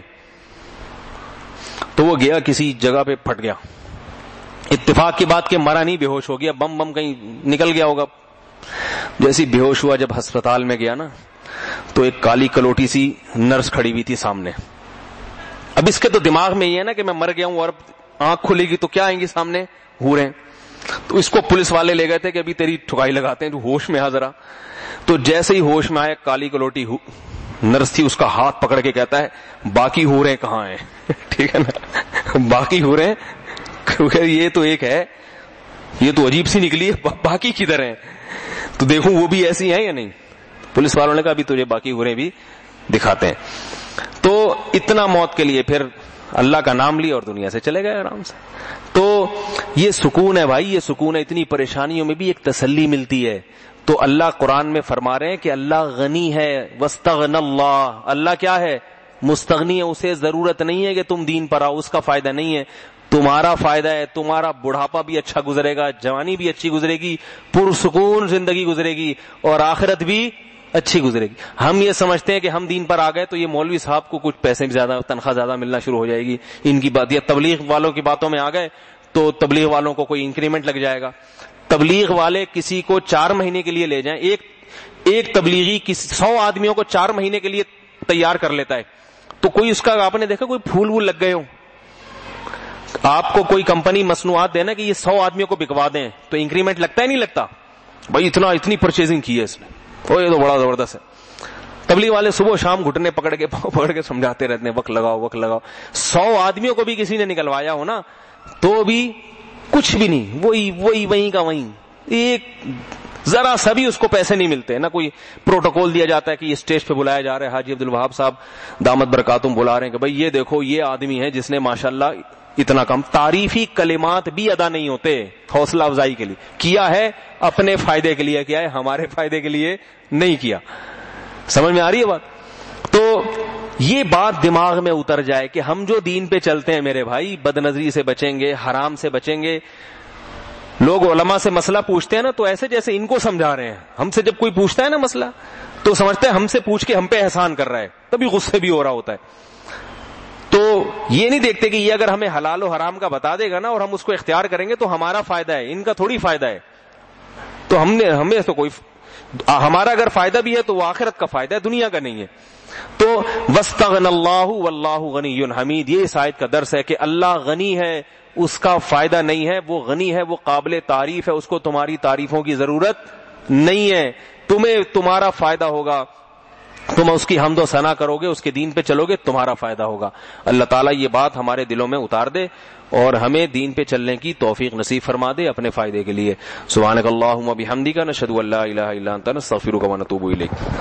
تو وہ گیا کسی جگہ پہ پھٹ گیا, اتفاق کی بات کہ مرا نہیں, بے ہوش ہو گیا, بم کہیں نکل گیا ہوگا. جیسی بے ہوش ہوا, جب ہسپتال میں گیا نا تو ایک کالی کلوٹی سی نرس کھڑی ہوئی تھی سامنے. اب اس کے تو دماغ میں یہ ہے نا کہ میں مر گیا ہوں, اور آنکھ کھلے گی تو کیا آئیں گی سامنے, ہورے. تو اس کو پولیس والے لے گئے تھے کہ ابھی تیری ٹھکائی لگاتے ہیں, تو ہوش میں آ ذرا. تو جیسے ہی ہوش میں آئے, کالی کلوٹی نرس تھی, اس کا ہاتھ پکڑ کے کہتا ہے باقی ہورے کہاں ہیں. ٹھیک ہے نا, باقی ہورے, یہ تو ایک ہے, یہ تو عجیب سی نکلی ہے, باقی کدھر ہیں. تو دیکھوں وہ بھی ایسی ہیں یا نہیں. پولیس والوں نے کہا ابھی تجھے باقی ہورے بھی دکھاتے ہیں. تو اتنا موت کے لیے. پھر اللہ کا نام لیا اور دنیا سے چلے گئے آرام سے. تو یہ سکون ہے بھائی, یہ سکون ہے. اتنی پریشانیوں میں بھی ایک تسلی ملتی ہے. تو اللہ قرآن میں فرما رہے ہیں کہ اللہ غنی ہے, واستغنى اللہ, اللہ کیا ہے, مستغنی ہے, اسے ضرورت نہیں ہے کہ تم دین پر آؤ, اس کا فائدہ نہیں ہے, تمہارا فائدہ ہے. تمہارا بڑھاپا بھی اچھا گزرے گا, جوانی بھی اچھی گزرے گی, پرسکون زندگی گزرے گی, اور آخرت بھی اچھی گزرے گی. ہم یہ سمجھتے ہیں کہ ہم دین پر آ گئے تو یہ مولوی صاحب کو کچھ پیسے بھی زیادہ, تنخواہ زیادہ ملنا شروع ہو جائے گی, ان کی بات, یا تبلیغ والوں کی باتوں میں آ گئے تو تبلیغ والوں کو کوئی انکریمنٹ لگ جائے گا. تبلیغ والے کسی کو 4 مہینے کے لیے لے جائیں, ایک تبلیغی 100 آدمیوں کو 4 مہینے کے لیے تیار کر لیتا ہے, تو کوئی اس کا, آپ نے دیکھا کوئی پھول وول لگ گئے ہوں, آپ کو کوئی کمپنی مصنوعات دینا کہ یہ 100 آدمیوں کو بکوا دیں, تو انکریمنٹ لگتا ہے نہیں لگتا؟ بھائی اتنی پرچیزنگ کی ہے اس نے, یہ تو بڑا زبردست ہے. تبلیغ والے صبح شام گھٹنے پکڑ کے سمجھاتے رہتے ہیں, وقت لگاؤ. 100 آدمیوں کو بھی کسی نے نکلوایا ہو نا تو بھی کچھ بھی نہیں, وہی کا وہیں, ایک ذرا سا بھی اس کو پیسے نہیں ملتے. نہ کوئی پروٹوکول دیا جاتا ہے کہ یہ اسٹیج پہ بلایا جا رہا ہے, حاجی عبدالوہاب صاحب دامت برکاتہم بلا رہے ہیں کہ بھائی یہ دیکھو یہ آدمی ہے جس نے ماشاءاللہ اتنا کم, تعریفی کلمات بھی ادا نہیں ہوتے حوصلہ افزائی کے لیے, کیا ہے اپنے فائدے کے لیے کیا ہے, ہمارے فائدے کے لیے نہیں کیا. سمجھ میں آ رہی ہے بات؟ تو یہ بات دماغ میں اتر جائے کہ ہم جو دین پہ چلتے ہیں میرے بھائی, بد نظری سے بچیں گے, حرام سے بچیں گے. لوگ علماء سے مسئلہ پوچھتے ہیں نا تو ایسے جیسے ان کو سمجھا رہے ہیں. ہم سے جب کوئی پوچھتا ہے نا مسئلہ تو سمجھتے ہیں ہم سے پوچھ کے ہم پہ احسان کر رہا ہے, تبھی غصے بھی ہو رہا ہوتا ہے. تو یہ نہیں دیکھتے کہ یہ اگر ہمیں حلال و حرام کا بتا دے گا نا اور ہم اس کو اختیار کریں گے تو ہمارا فائدہ ہے, ان کا تھوڑی فائدہ ہے. تو ہمیں تو کوئی, ہمارا اگر فائدہ بھی ہے تو وہ آخرت کا فائدہ ہے, دنیا کا نہیں ہے. تو واستغنى اللہ واللہ غنی حمید, یہ اس آیت کا درس ہے کہ اللہ غنی ہے, اس کا فائدہ نہیں ہے, وہ غنی ہے, وہ قابل تعریف ہے, اس کو تمہاری تعریفوں کی ضرورت نہیں ہے. تمہیں تمہارا فائدہ ہوگا, تم اس کی حمد و ثنا کرو گے, اس کے دین پہ چلو گے, تمہارا فائدہ ہوگا. اللہ تعالیٰ یہ بات ہمارے دلوں میں اتار دے اور ہمیں دین پہ چلنے کی توفیق نصیب فرما دے اپنے فائدے کے لیے. سبحانک اللہم و بحمدک, نشہد ان لا الہ الا انت, نستغفرک و نتوب الیک.